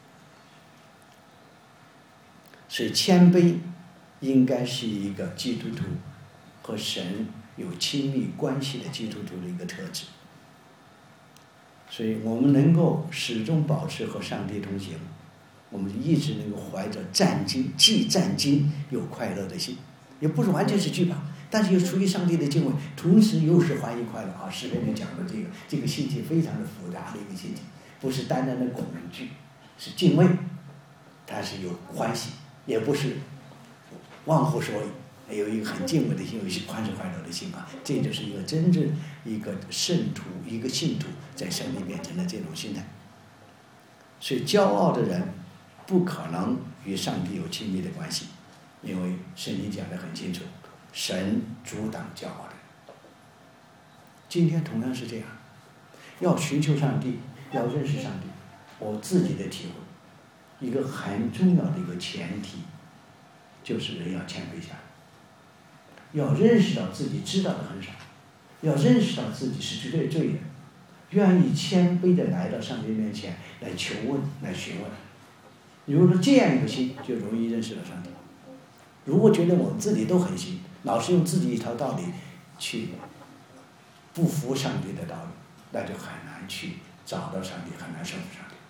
所以谦卑应该是一个基督徒和神有亲密关系的基督徒的一个特质。所以我们能够始终保持和上帝同行，我们一直能够怀着战惊，既战惊又快乐的心，也不是完全是惧怕。但是又出于上帝的敬畏，同时又是欢愉快乐啊！诗篇里讲的这个这个心情非常的复杂的一个心情，不是单单的恐惧，是敬畏，它是有欢喜，也不是忘乎所以，有一个很敬畏的心，有一些欢喜快乐的心啊！这就是一个真正一个圣徒、一个信徒在上帝面前的这种心态。所以骄傲的人不可能与上帝有亲密的关系，因为圣经讲得很清楚。神阻挡骄傲的人。今天同样是这样，要寻求上帝，要认识上帝。我自己的体会，一个很重要的一个前提，就是人要谦卑下来，要认识到自己知道的很少，要认识到自己是绝对罪人，愿意谦卑的来到上帝面前来求问、来询问。如果说这样一个心，就容易认识到上帝。如果觉得我们自己都很行，老是用自己一套道理去不服上帝的道理，那就很难去找到上帝，很难胜服上帝。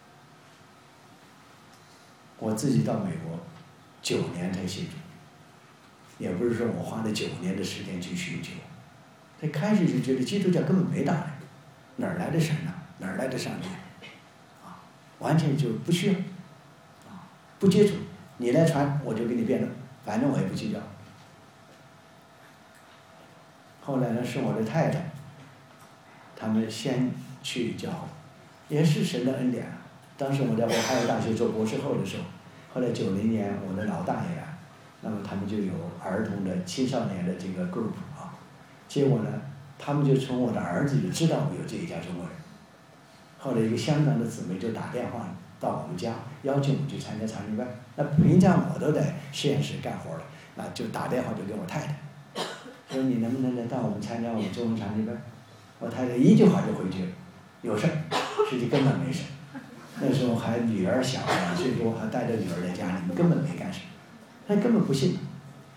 我自己到美国九年才信主，也不是说我花了九年的时间去寻求，他开始就觉得基督教根本没道理，哪儿来的神呢？哪儿来的上帝？啊，完全就不需要，啊，不接触，你来传我就给你辩论，反正我也不计较。后来呢，是我的太太，他们先去教，也是神的恩典。当时我在俄亥俄大学做博士后的时候，后来九零年我的老大也来，那么他们就有儿童的青少年的这个 group 啊，结果呢，他们就从我的儿子就知道我有这一家中国人。后来一个香港的姊妹就打电话到我们家，邀请我们去参加长礼拜。那平常我都在实验室干活了，那就打电话就给我太太，说你能不能来到我们参加我们中文长礼拜？我太太一句话就回绝了，有事儿，实际根本没事。那时候还女儿小啊，所以说我还带着女儿在家里，根本没干事，他根本不信。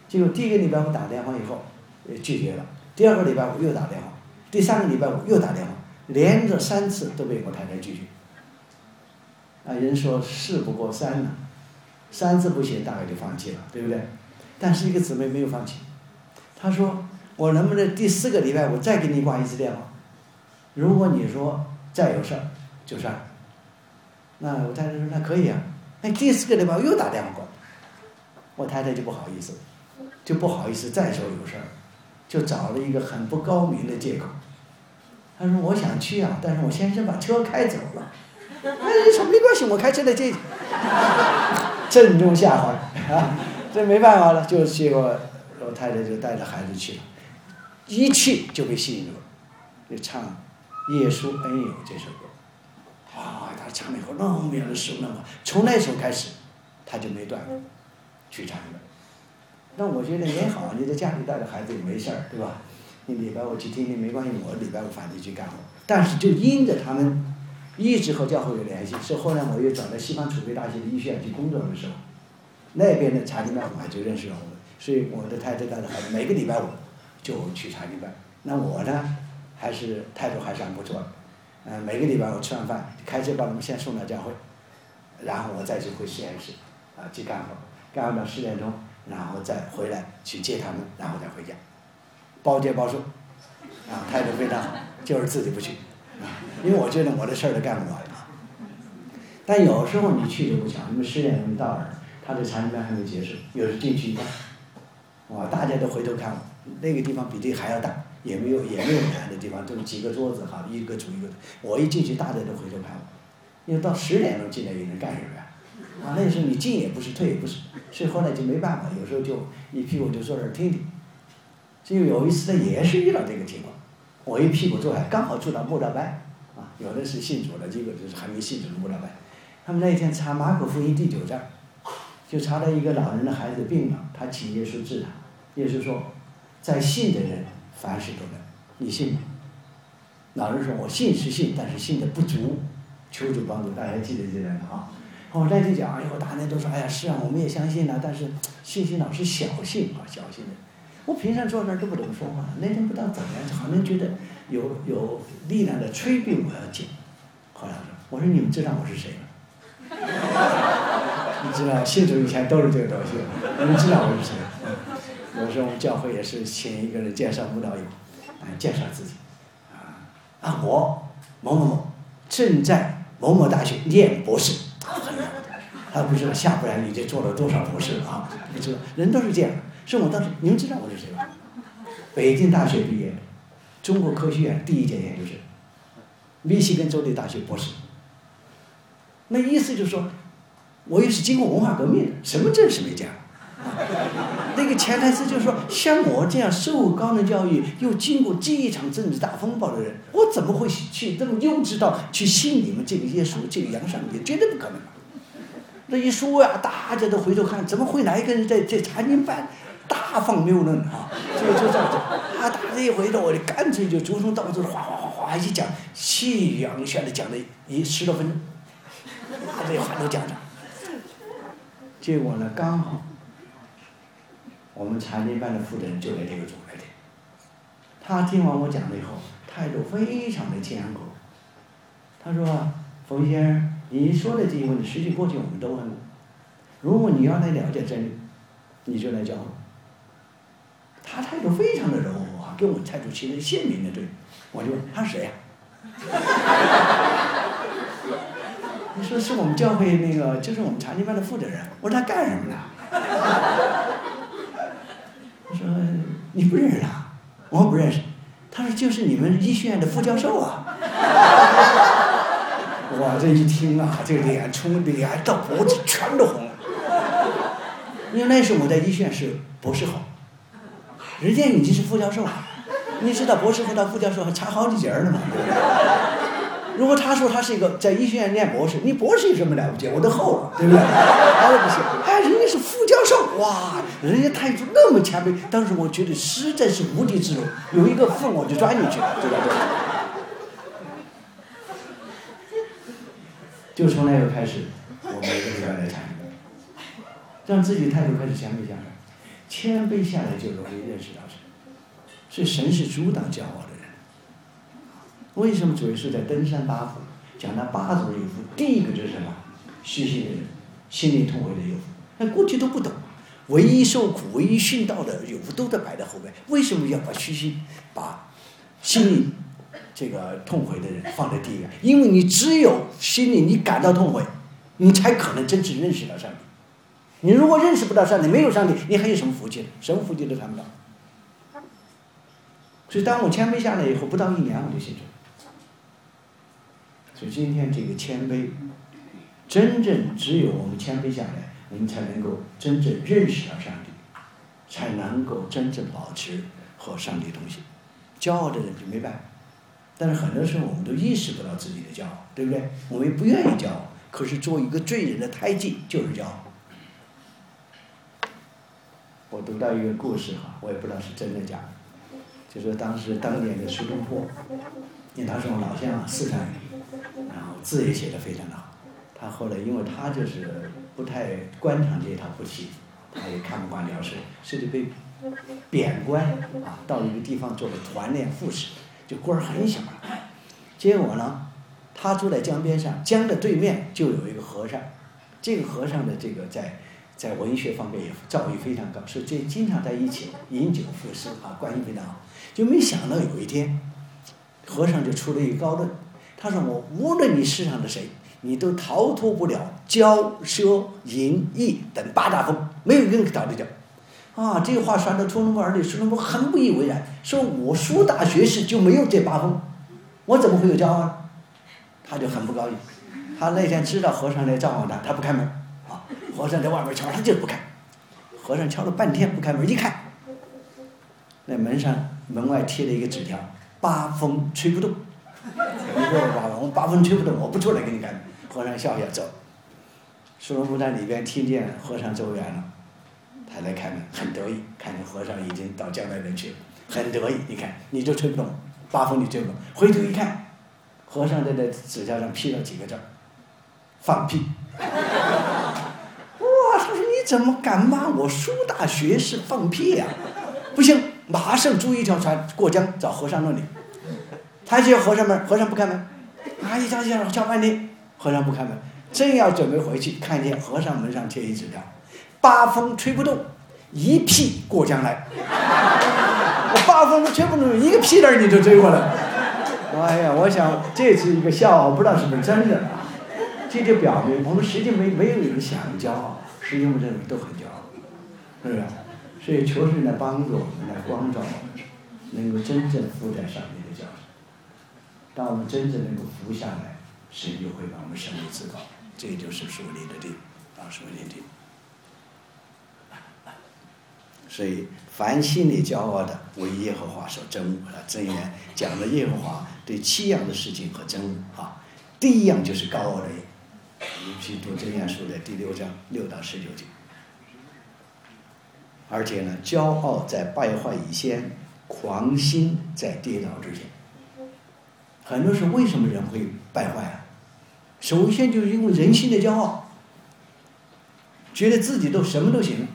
结果第一个礼拜五打电话以后，拒绝了，第二个礼拜五又打电话，第三个礼拜五又打电话，连着三次都被我太太拒绝。啊，人说事不过三呢，三次不行，大概就放弃了，对不对？但是一个姊妹没有放弃，她说我能不能第四个礼拜我再给你挂一次电话？如果你说再有事儿就算了。那我太太说那可以啊。哎，第四个礼拜我又打电话过来，我太太就不好意思，就不好意思再说有事儿，就找了一个很不高明的借口。她说我想去啊，但是我先生把车开走了。哎，你说没关系，我开车来接你。正中下怀啊，这没办法了，就结果我太太就带着孩子去了，一去就被吸引住了，就唱《耶稣恩友》这首歌。啊，他唱了以后那么样的熟那么，从那时候开始，他就没断去唱了。那我觉得也好，你在家里带着孩子也没事儿，对吧？你礼拜五去听听没关系，我礼拜五反正去干活。但是就因着他们一直和教会有联系，是后来我又转到西方储备大学的医学院去工作的时候，那边的查经班我还就认识了我们，所以我的太太带着孩子每个礼拜五就去查经班。那我呢，还是态度还是很不错的。嗯，每个礼拜我吃完饭开车把他们先送到教会，然后我再去回实验室，啊，去干活，干活到十点钟，然后再回来去接他们，然后再回家，包接包送，啊，态度非常好，就是自己不去，啊，因为我觉得我的事儿都干不完啊。但有时候你去就不巧，你们十点钟到了，他的查经班还没结束，有时进去一看，哇，大家都回头看我，那个地方比这还要大。也没有也没有人的地方，都是几个桌子哈，一个组一个。我一进去，大家都回头看我，因为到十点钟进来也能干什么呀？啊，那时候你进也不是，退也不是，所以后来就没办法，有时候就一屁股就坐这儿听听。就有一次呢，也是遇到这个情况，我一屁股坐下，刚好坐到慕道班，啊，有的是信主的，结果就是还没信主的慕道班。他们那一天查马可福音第九章，就查到一个老人的孩子病了，他请耶稣治他，耶稣说，在信的人。凡事都能，你信吗？老人说：“我信是信，但是信的不足，求主帮助。”大家还记得这段啊？后来就讲，哎呦，大家都说：“哎呀，是啊，我们也相信了，但是信心老是小信啊，小信的。”我平常坐那儿都不怎么说话，那天不知道怎么样，好像觉得有有力量的催逼我要进。后来我说：“我说你们知道我是谁吗？”你知道，信主以前都是这个东西，你们知道我是谁？有时候我们教会也是请一个人介绍慕道友，啊，介绍自己，啊，啊我某某某正在某某大学念博士，他不知道，下不然你这做了多少博士啊？不知道，人都是这样。所以我当时，你们知道我是谁吗？北京大学毕业，中国科学院第一届研究生，密西根州立大学博士。那意思就是说，我也是经过文化革命的，什么证是没讲。那个潜台词就是说，像我这样受高等教育又经过这一场政治大风暴的人，我怎么会去这么幼稚到去信你们这个耶稣这个洋上帝？绝对不可能。那一说呀，大家都回头看，怎么会来一个人在在查经班大放谬论啊？就就这样子啊，大家一回头，我就干脆就从头到尾哗哗哗哗一讲，气宇昂轩的讲了一十多分钟，把这话都讲上。结果呢，刚好。我们查经班的负责人就在这个组来听，他听完我讲了以后，态度非常的谦和。他说：“冯先生，你说的这些问题，实际过去我们都问过。如果你要来了解真理，你就来教我。”他态度非常的柔和啊，跟我态度起了鲜明的对比。我就问他谁呀、啊？你说是我们教会那个，就是我们查经班的负责人。我说他干什么呢？他说你不认识他？我说不认识。他说就是你们医学院的副教授啊。我这一听啊，这脸冲脸到脖子全都红了。因为那时候我在医学院是博士后，人家已经是副教授了。你知道博士后到副教授还差好几截呢嘛？如果他说他是一个在医学院念博士，你博士有什么了不起？我都厚了，对不对？他说不行，哎，人家是副教授，哇，人家态度那么谦卑，当时我觉得实在是无地自容，有一个缝我就钻进去了，对吧？就从那个开始，我每个礼拜来参与，让自己态度开始谦卑下来。 谦卑下来就容易认识到神。所以神是阻挡骄傲的人。为什么主耶稣在登山八福讲那八种有福？第一个就是什么？虚心的人，心灵痛悔的有福。那过去都不懂，唯一受苦、唯一殉道的有福都在摆在后面。为什么要把虚心、把心里这个痛悔的人放在第一个？因为你只有心里你感到痛悔，你才可能真正认识到上帝。你如果认识不到上帝，没有上帝，你还有什么福气？什么福气都谈不到。所以当我谦卑下来以后，不到一年我就信主。所以今天这个谦卑，真正只有我们谦卑下来，我们才能够真正认识到上帝，才能够真正保持和上帝同行。骄傲的人就没办法。但是很多时候我们都意识不到自己的骄傲，对不对？我们也不愿意骄傲，可是做一个罪人的胎记就是骄傲。我读到一个故事哈，我也不知道是真的假的，就说当时当年的苏东坡，因为他是我老乡啊，四川人，然后字也写得非常的好。他后来因为他就是不太官场这一套不起，他也看不惯辽水，所以就被贬官啊，到一个地方做了团练副使，就官很小了。结果呢，他住在江边上，江的对面就有一个和尚，这个和尚的这个在在文学方面也造诣非常高，所以这经常在一起饮酒赋诗啊，关系非常好。就没想到有一天，和尚就出了一个高论，他说我无论你世上的谁，你都逃脱不了骄奢淫逸等八大风，没有一个人逃得掉。啊，这个话传到苏东坡耳里，苏东坡很不以为然，说我苏大学士就没有这八风，我怎么会有骄傲呢？他就很不高兴。他那天知道和尚来召唤他，他不开门啊，和尚在外面敲，他就是不开。和尚敲了半天不开门，一看，那门上门外贴了一个纸条：八风吹不动。你给我八风，我八风吹不动，我不出来给你开门。和尚笑笑走。苏东坡在里边听见和尚走远了，他来开门，很得意，看见和尚已经到江南人去了，很得意。你看，你就吹不动，八风你吹不动。回头一看，和尚在那纸条上批了几个字：放屁。哇，他说你怎么敢骂我苏大学士放屁呀、啊？不行，马上租一条船过江找和尚那里。他去和尚门，和尚不开门，啊，一敲敲敲半天，和尚不开门，正要准备回去，看见和尚门上贴一纸条：八风吹不动，一屁过江来。我八风都吹不动，一个屁人你就追过来。哎呀，我想这是一个笑话，不知道是不是真的。这就表明我们实际没没有人想骄傲，实际我们这人都很骄傲，是不是？所以求神来帮助我们，来光照我们，能够真正服在上帝的脚上。当我们真正能够服下来，神就会把我们升为至高，这就是属灵的力啊，属灵的力。所以凡心里骄傲的，为耶和华所憎恶啊。箴言讲了耶和华对七样的事情和憎恶啊。第一样就是高傲的人，你去读箴言书的第六章六到十九节。而且呢，骄傲在败坏以先，狂心在跌倒之前。很多时候为什么人会败坏啊？首先就是因为人心的骄傲，觉得自己都什么都行了。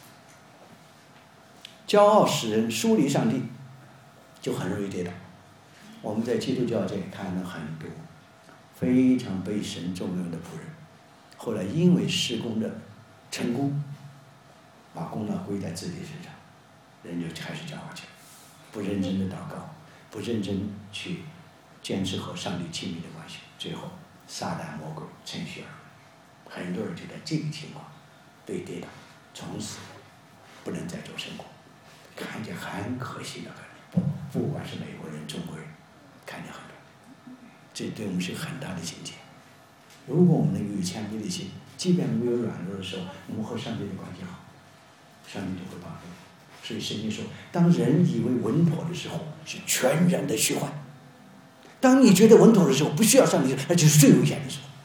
骄傲使人疏离上帝，就很容易跌倒。我们在基督教界看了很多非常被神重用的仆人，后来因为事工的成功，把功劳归在自己身上，人就开始骄傲起来，不认真的祷告，不认真去坚持和上帝亲密的关系，最后撒旦魔鬼趁虚而入。很多人就在这个情况被跌倒，从此不能再做神工，看见很可惜的很，不管是美国人、中国人，看见很多，这对我们是很大的警戒。如果我们能有谦卑的心，即便没有软弱的时候，我们和上帝的关系好，上帝就会帮助。所以圣经说，当人以为稳妥的时候，是全然的虚幻；当你觉得稳妥的时候，不需要上帝，那就是最危险的时候。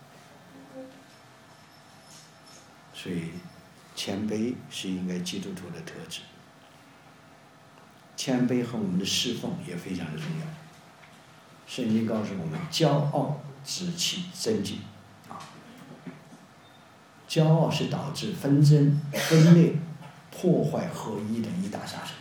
所以谦卑是应该基督徒的特质，谦卑和我们的侍奉也非常的重要。圣经告诉我们，骄傲止其争竞啊，骄傲是导致纷争、分裂、 破坏合一的一大杀手。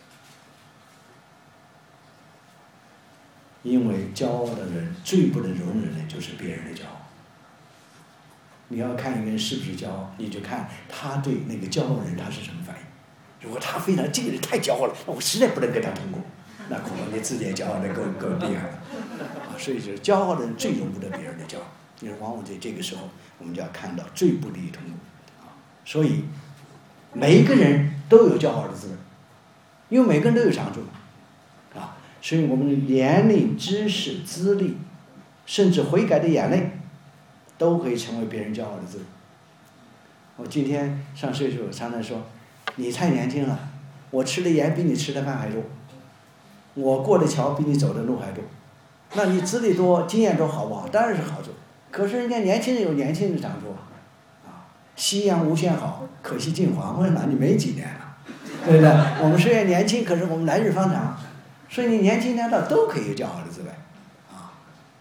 因为骄傲的人最不能容忍的就是别人的骄傲。你要看一个人是不是骄傲，你就看他对那个骄傲的人他是什么反应。如果他非常这个人太骄傲了，那我实在不能跟他通过，那恐怕你自己也骄傲的够够厉害了啊！所以就是骄傲的人最容不得别人的骄傲，因为往往在这个时候，我们就要看到最不利通过啊。所以每一个人都有骄傲的资本，因为每个人都有长处啊。所以我们的年龄、知识、资历，甚至悔改的眼泪，都可以成为别人骄傲的资本。我今天上岁数，常常说，你太年轻了，我吃的盐比你吃的饭还多，我过的桥比你走的路还多，那你资历多，经验多，好不好？当然是好处。可是人家年轻人有年轻人的长处啊，夕阳无限好，可惜近黄昏了，你没几年了，对不对？我们虽然年轻，可是我们来日方长。所以你年轻年老都可以有骄傲的资本，啊。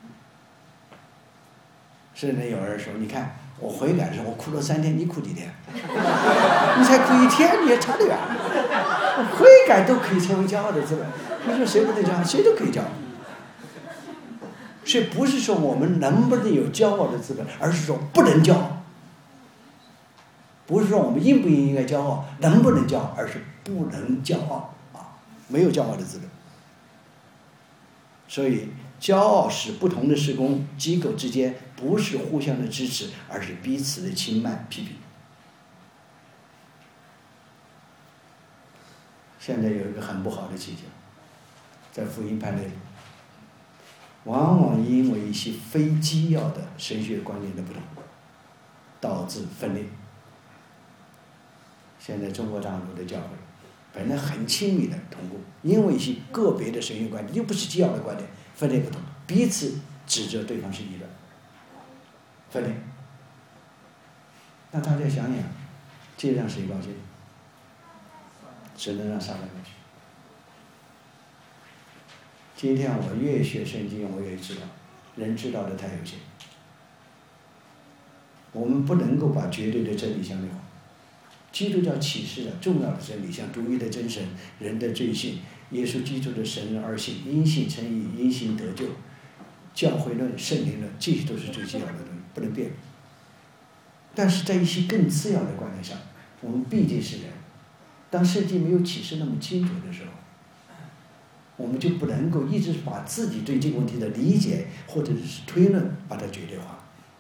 甚至有人说，你看我悔改的时候，我哭了三天，你哭几天？你才哭一天，你也差得远。悔改都可以成为骄傲的资本，你说谁不能骄傲？谁都可以骄傲。所以不是说我们能不能有骄傲的资本，而是说不能骄傲。不是说我们应不应该骄傲，能不能骄傲，而是不能骄傲啊，没有骄傲的资本。所以骄傲使不同的事工机构之间不是互相的支持，而是彼此的轻慢批评。现在有一个很不好的迹象，在福音派内，往往因为一些非基要的神学观念的不同，导致分裂。现在中国大陆的教会本来很亲密的同工，因为一些个别的神学观点，又不是基要的观点，分裂不同，彼此指责对方是异端，分裂。那大家想想，这让谁高兴？只能让撒旦高兴。今天我越学圣经，我越知道，人知道的太有限。我们不能够把绝对的真理相对化。基督教启示的重要的真理，像独一的真神、人的罪性、耶稣基督的神人二性、因信称义、因信得救、教会论、圣灵论，这些都是最基要的东西，不能变。但是在一些更次要的观念上，我们毕竟是人，当圣经没有启示那么清楚的时候，我们就不能够一直把自己对这个问题的理解或者是推论把它绝对化。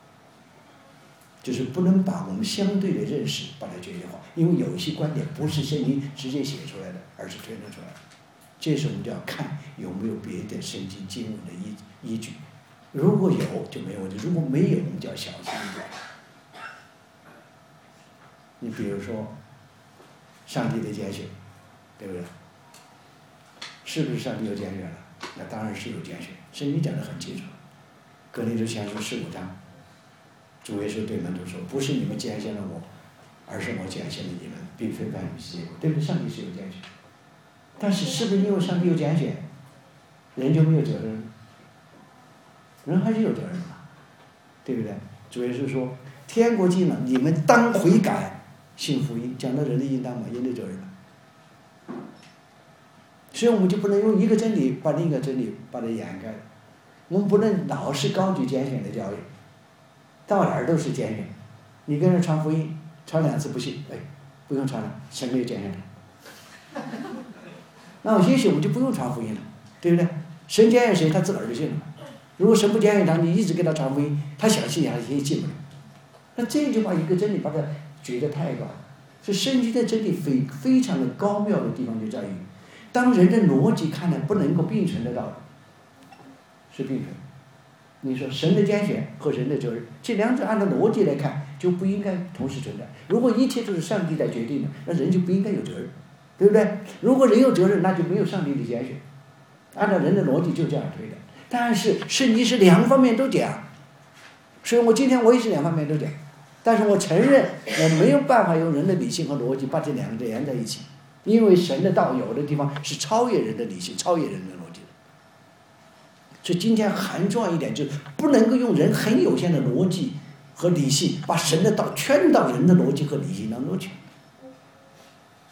就是不能把我们相对的认识把它绝对化，因为有一些观点不是圣经直接写出来的，而是推论出来的。这时候我们就要看有没有别的圣经经文的依依据，如果有就没有问题，如果没有我们就要小心一点。你比如说上帝的拣选，对不对？是不是上帝有拣选了？那当然是有拣选，圣经讲得很清楚，哥林多前书十五章，主耶稣对门徒说：“不是你们拣选了我，而是我拣选了你们，并非按你们结果。”对不对？上帝是有拣选，但是是不是因为上帝有拣选，人就没有责任？人还是有责任的，对不对？主耶稣说：“天国近了，你们当悔改，信福音。”讲到人的应当嘛，人的责任。所以我们就不能用一个真理把另一个真理把它掩盖，我们不能老是高举拣选的教育。到哪儿都是拣选，你跟人传福音，传两次不信，哎，不用传了，神没有拣选他。那也许我们就不用传福音了，对不对？神拣选谁，他自个儿就信了。如果神不拣选他，你一直给他传福音，他想信他也信不了。那这就把一个真理把它举得太高。所以圣经的真理非非常的高妙的地方就在于，当人的逻辑看来不能够并存的道理，是并存。你说神的拣选和人的责任，这两者按照逻辑来看就不应该同时存在。如果一切都是上帝在决定的，那人就不应该有责任，对不对？如果人有责任，那就没有上帝的拣选。按照人的逻辑就这样推的。但是圣经是两方面都讲，所以我今天我也是两方面都讲，但是我承认我没有办法用人的理性和逻辑把这两个连在一起，因为神的道有的地方是超越人的理性，超越人的逻辑的。所以今天很重要一点，就是不能够用人很有限的逻辑和理性把神的道圈到人的逻辑和理性当中去。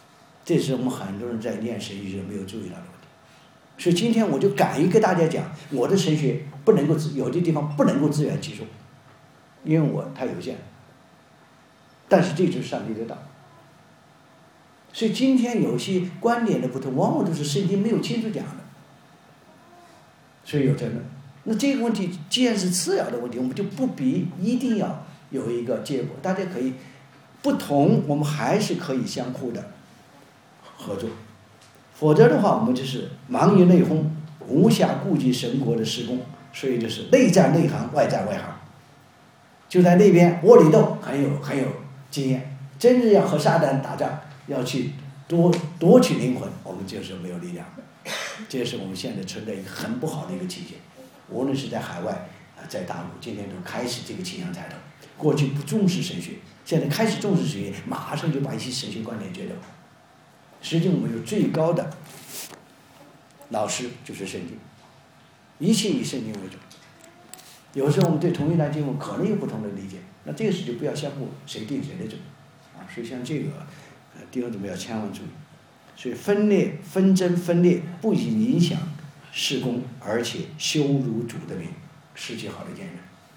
这是我们很多人在念神学时没有注意到的问题。所以今天我就敢于跟大家讲，我的神学不能够有的地方不能够自圆其说，因为我太有限。但是这就是上帝的道。所以今天有些观点的不同，往往都是圣经没有清楚讲的，所以有争论。那这个问题既然是次要的问题，我们就不必一定要有一个结果，大家可以不同，我们还是可以相互的合作。否则的话，我们就是忙于内讧，无暇顾及神国的施工，所以就是内战内行，外战外行。就在那边窝里斗，很有很有经验，真正要和撒旦打仗，要去夺夺取灵魂，我们就是没有力量。这是我们现在存在一个很不好的一个情形，无论是在海外啊，在大陆，今天都开始这个倾向抬头。过去不重视神学，现在开始重视神学，马上就把一些神学观念觉得，实际我们有最高的老师就是圣经，一切以圣经为主。有时候我们对同一段经文可能有不同的理解，那这个时就不要相互谁对谁的准啊。所以像这个，呃，弟兄姊妹要千万注意。所以分裂、纷争、分裂不仅影响事工，而且羞辱主的名，失去好的见证。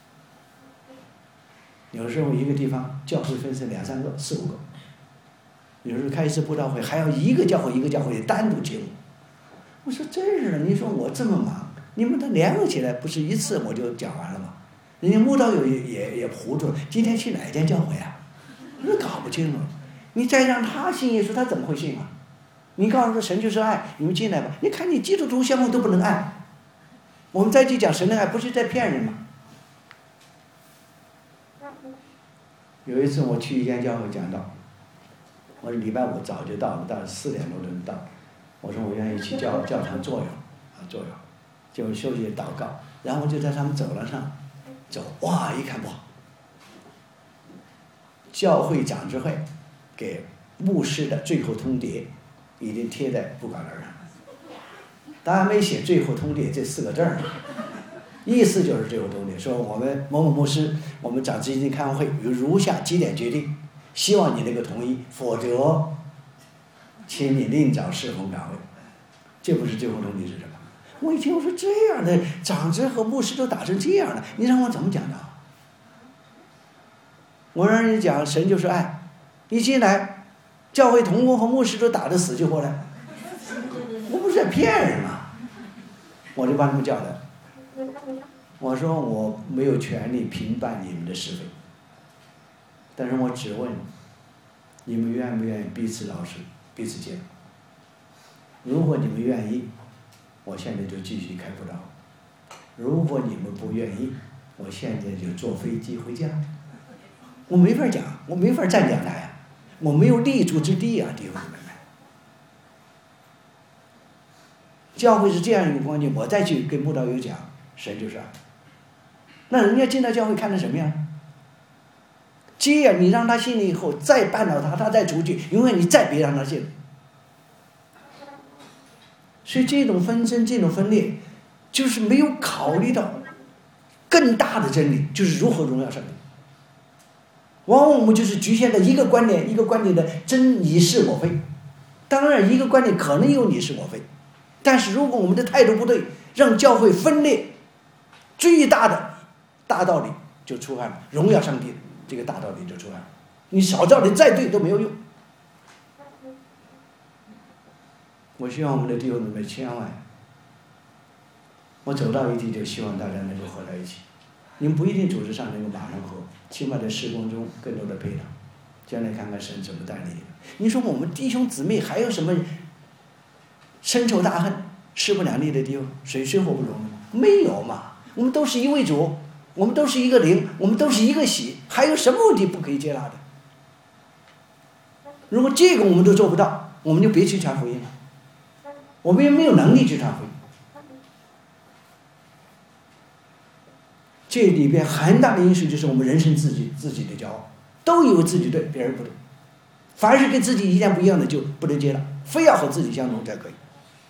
有时候一个地方教会分成两三个、四五个，有时候开一次布道会还要一个教会一个教会单独节目。我说真是的，你说我这么忙，你们都联合起来，不是一次我就讲完了吗？人家慕道友也也也糊涂了，今天去哪间教会啊？我说搞不清楚，你再让他信耶稣，他怎么会信啊？你告诉他神就是爱，你们进来吧。你看你基督徒相互都不能爱，我们再去讲神的爱，不是在骗人吗？有一次我去一间教会讲道，我礼拜五早就到了，到四点多钟到。我说我愿意去教教堂作用啊作用，就休息祷告，然后就在他们走廊上走，哇，一看不好，教会长执会给牧师的最后通牒已经贴在布告栏上，当然没写最后通牒这四个字儿，意思就是最后通牒，说我们某某牧师，我们长执行开完会有如下几点决定，希望你能够同意，否则请你另找侍奉岗位。这不是最后通牒是什么？我一听我说这样的长执和牧师都打成这样的，你让我怎么讲的？我让人讲神就是爱，一进来教会同工和牧师都打得死去活来，我不是在骗人吗？我就把他们叫来，我说我没有权利评判你们的是非，但是我只问你们愿不愿意彼此饶恕，彼此接纳。如果你们愿意，我现在就继续开布道；如果你们不愿意，我现在就坐飞机回家。我没法讲，我没法站讲台呀，我没有立足之地啊，弟兄姊妹们。教会是这样一个光景，我再去跟慕道友讲，神就是爱。那人家进到教会看成什么样？接着你让他信了以后，再绊倒他，他再出去，永远你再别让他信。所以这种纷争、这种分裂，就是没有考虑到更大的真理，就是如何荣耀上帝。往往我们就是局限在一个观点、一个观点的真你是我非。当然，一个观点可能有你是我非，但是如果我们的态度不对，让教会分裂，最大的大道理就出来了，荣耀上帝这个大道理就出来了。你小道理再对都没有用。我希望我们的弟兄姊妹千万，我走到一地就希望大家能够合在一起。你们不一定组织上能够马上合，起码在事工中更多的配搭，将来看看神怎么带领。你说我们弟兄姊妹还有什么深仇大恨、势不两立的地方？水水火不容吗？没有嘛，我们都是一位主，我们都是一个灵，我们都是一个喜，还有什么问题不可以接纳的？如果这个我们都做不到，我们就别去传福音了。我们也没有能力去传福音。这里边很大的因素就是我们人生自己自己的骄傲，都以为自己对，别人不对，凡是跟自己意见不一样的就不能接纳，非要和自己相同才可以。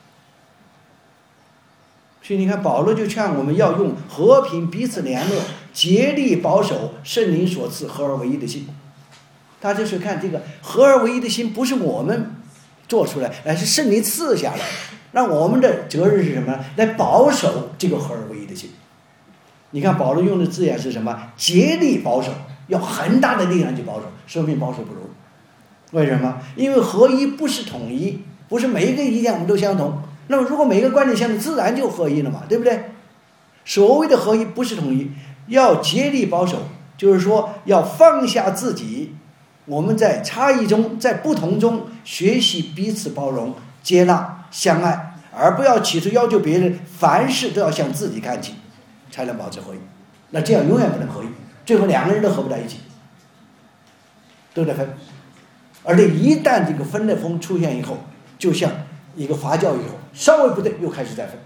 所以你看保罗就劝我们要用和平彼此联络，竭力保守圣灵所赐合而为一的心。大家就是看这个合而为一的心，不是我们做出来，乃是圣灵赐下来的。那我们的责任是什么呢？来保守这个合而为一的心。你看保罗用的字眼是什么？竭力保守，要很大的力量去保守，说明保守不容易。为什么？因为合一不是统一，不是每一个意见我们都相同。那么如果每个观点相同，自然就合一了嘛，对不对？所谓的合一不是统一，要竭力保守，就是说要放下自己，我们在差异中，在不同中学习彼此包容、接纳、相爱，而不要企图要求别人凡事都要向自己看齐，才能保持合一。那这样永远不能合一，最后两个人都合不在一起，都在分。而且一旦这个分的风出现以后，就像一个发酵以后，稍微不对又开始再分。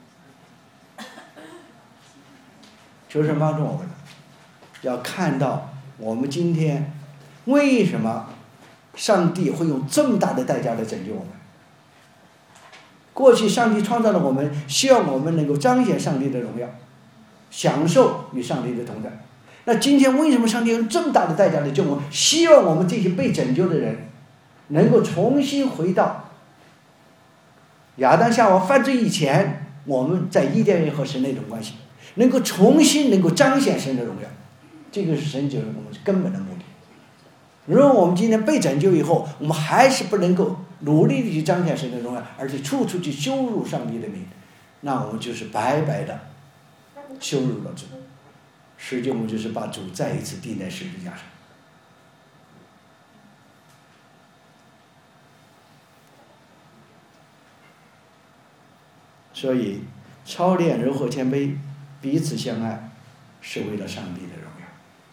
求神帮助我们，要看到我们今天为什么上帝会用这么大的代价来拯救我们。过去上帝创造了我们，希望我们能够彰显上帝的荣耀，享受与上帝的同在。那今天为什么上帝用这么大的代价来救我们？希望我们这些被拯救的人能够重新回到亚当夏娃犯罪以前我们在伊甸园和神那种关系，能够重新能够彰显神的荣耀。这个是神救我们根本的目的。如果我们今天被拯救以后，我们还是不能够努力的去彰显神的荣耀，而且处处去羞辱上帝的名，那我们就是白白的羞辱了主。实际我们就是把主再一次钉在十字架上。所以操练柔和谦卑，彼此相爱，是为了上帝的荣耀。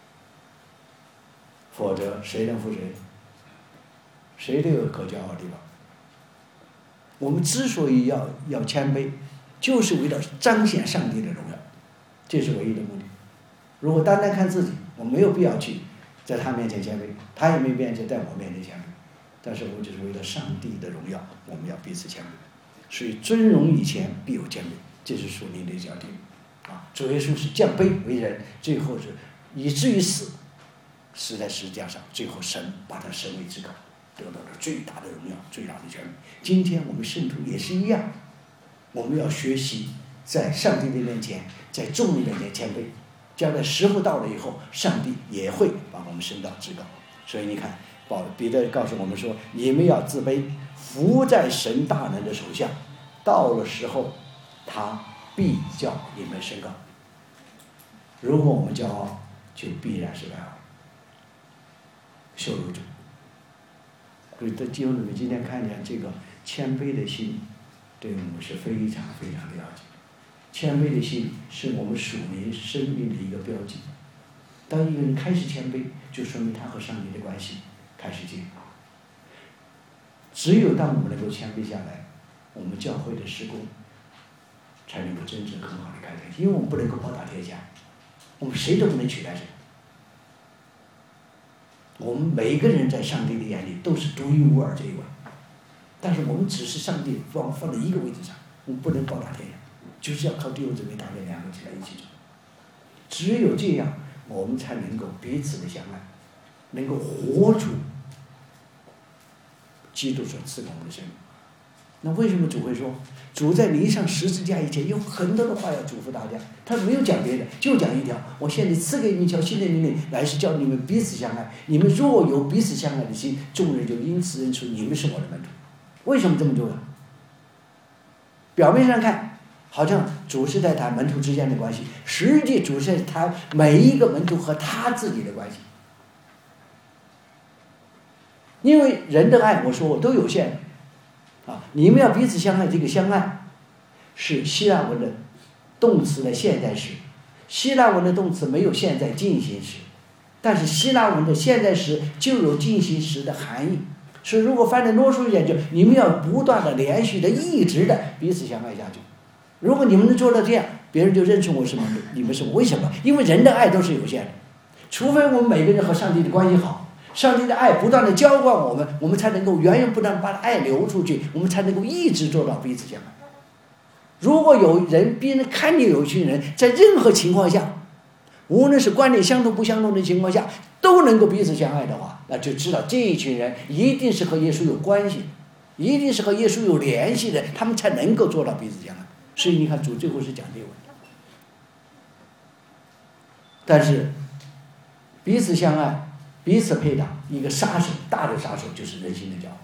否则谁能服谁？谁都有可骄傲的地方。我们之所以要要谦卑，就是为了彰显上帝的荣耀，这是唯一的目的。如果单单看自己，我没有必要去在他面前谦卑，他也没必要在我面前谦卑。但是我们就是为了上帝的荣耀，我们要彼此谦卑。所以尊荣以前必有谦卑，这是属灵的教训啊！主耶稣是降卑为人，最后是以至于死，死在十字架上，最后神把他升为至高，得到了最大的荣耀、最大的权柄。今天我们圣徒也是一样，我们要学习在上帝的面前，在众人面前谦卑。将来时候到了以后，上帝也会把我们升到至高。所以你看，保彼得告诉我们说：“你们要自卑，伏在神大能的手下，到了时候，他必叫你们升高。”如果我们骄傲，就必然是败坏，羞辱主。所以在经文里面今天看见这个谦卑的心，对我们是非常非常的要紧。谦卑的心是我们属灵生命的一个标记。当一个人开始谦卑，就说明他和上帝的关系开始建立。只有当我们能够谦卑下来，我们教会的事工才能够真正很好的开展。因为我们不能够报答天下，我们谁都不能取代谁。我们每一个人在上帝的眼里都是独一无二这一位，但是我们只是上帝放放在一个位置上，我们不能报答天下。就是要靠弟兄姊妹大家两个起来一起走，只有这样，我们才能够彼此的相爱，能够活出基督所赐给我们的生命。那为什么主会说，主在离上十字架以前有很多的话要嘱咐大家，他没有讲别的，就讲一条：我现在赐给你一条新的命令，来是叫你们彼此相爱。你们若有彼此相爱的心，众人就因此认出你们是我的门徒。为什么这么重要？表面上看好像主是在谈门徒之间的关系，实际主是在谈每一个门徒和他自己的关系。因为人的爱，我说我都有限啊，你们要彼此相爱，这个相爱是希腊文的动词的现在时，希腊文的动词没有现在进行时，但是希腊文的现在时就有进行时的含义。所以如果翻得啰嗦一点，就你们要不断的连续的一直的彼此相爱下去。如果你们能做到这样，别人就认出我是门徒，你们是我。为什么？因为人的爱都是有限的，除非我们每个人和上帝的关系好，上帝的爱不断的浇灌我们，我们才能够源源不断把爱流出去，我们才能够一直做到彼此相爱。如果有人别人看见有一群人在任何情况下，无论是观点相同不相同的情况下，都能够彼此相爱的话，那就知道这一群人一定是和耶稣有关系， 一定是和耶稣有联系的，他们才能够做到彼此相爱。所以你看主最后是讲这个问题。但是彼此相爱，彼此配搭，一个杀手，大的杀手就是人心的骄傲。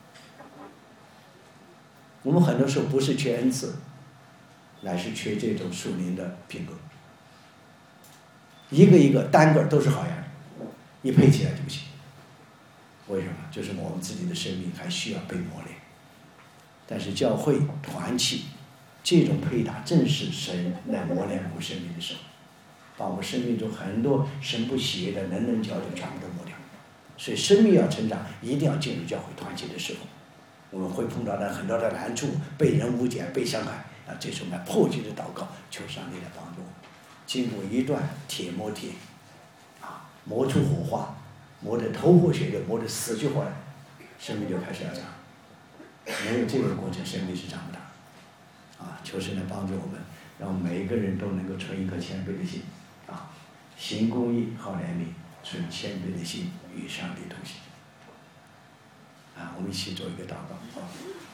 我们很多时候不是缺恩赐，乃是缺这种属灵的品格。一个一个单个都是好样的，一配起来就不行。为什么？就是我们自己的生命还需要被磨练。但是教会团契这种配搭，正是神来磨练我们生命的时候，把我们生命中很多神不喜悦的棱棱角角全部都磨掉。所以生命要成长，一定要进入教会团契的时候，我们会碰到的很多的难处，被人误解，被伤害。那这时候我们迫切的祷告，求上帝来帮助我们，经过一段铁磨铁，啊，磨出火花，磨得头破血流，磨得死去活来，生命就开始要长。没有这个过程，生命是长不大。啊，求神来帮助我们，让每一个人都能够存一颗谦卑的心，啊，行公义，好怜悯，存谦卑的心，与上帝同行。啊，我们一起做一个祷告。啊，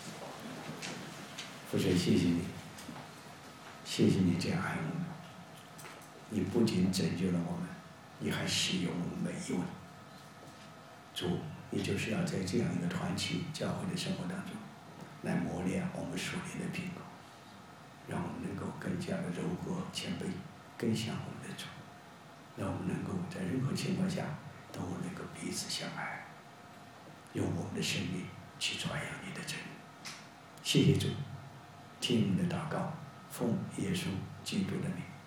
父神，谢谢你，谢谢你这样爱我们，你不仅拯救了我们，你还使用我们每一位。主，你就是要在这样一个团契教会的生活当中，来磨练我们属灵的品格，让我们能够更加的柔和谦卑，更像我们的主，让我们能够在任何情况下都能够彼此相爱，用我们的生命去传扬你的真理。谢谢主，听我们的祷告，奉耶稣基督的名。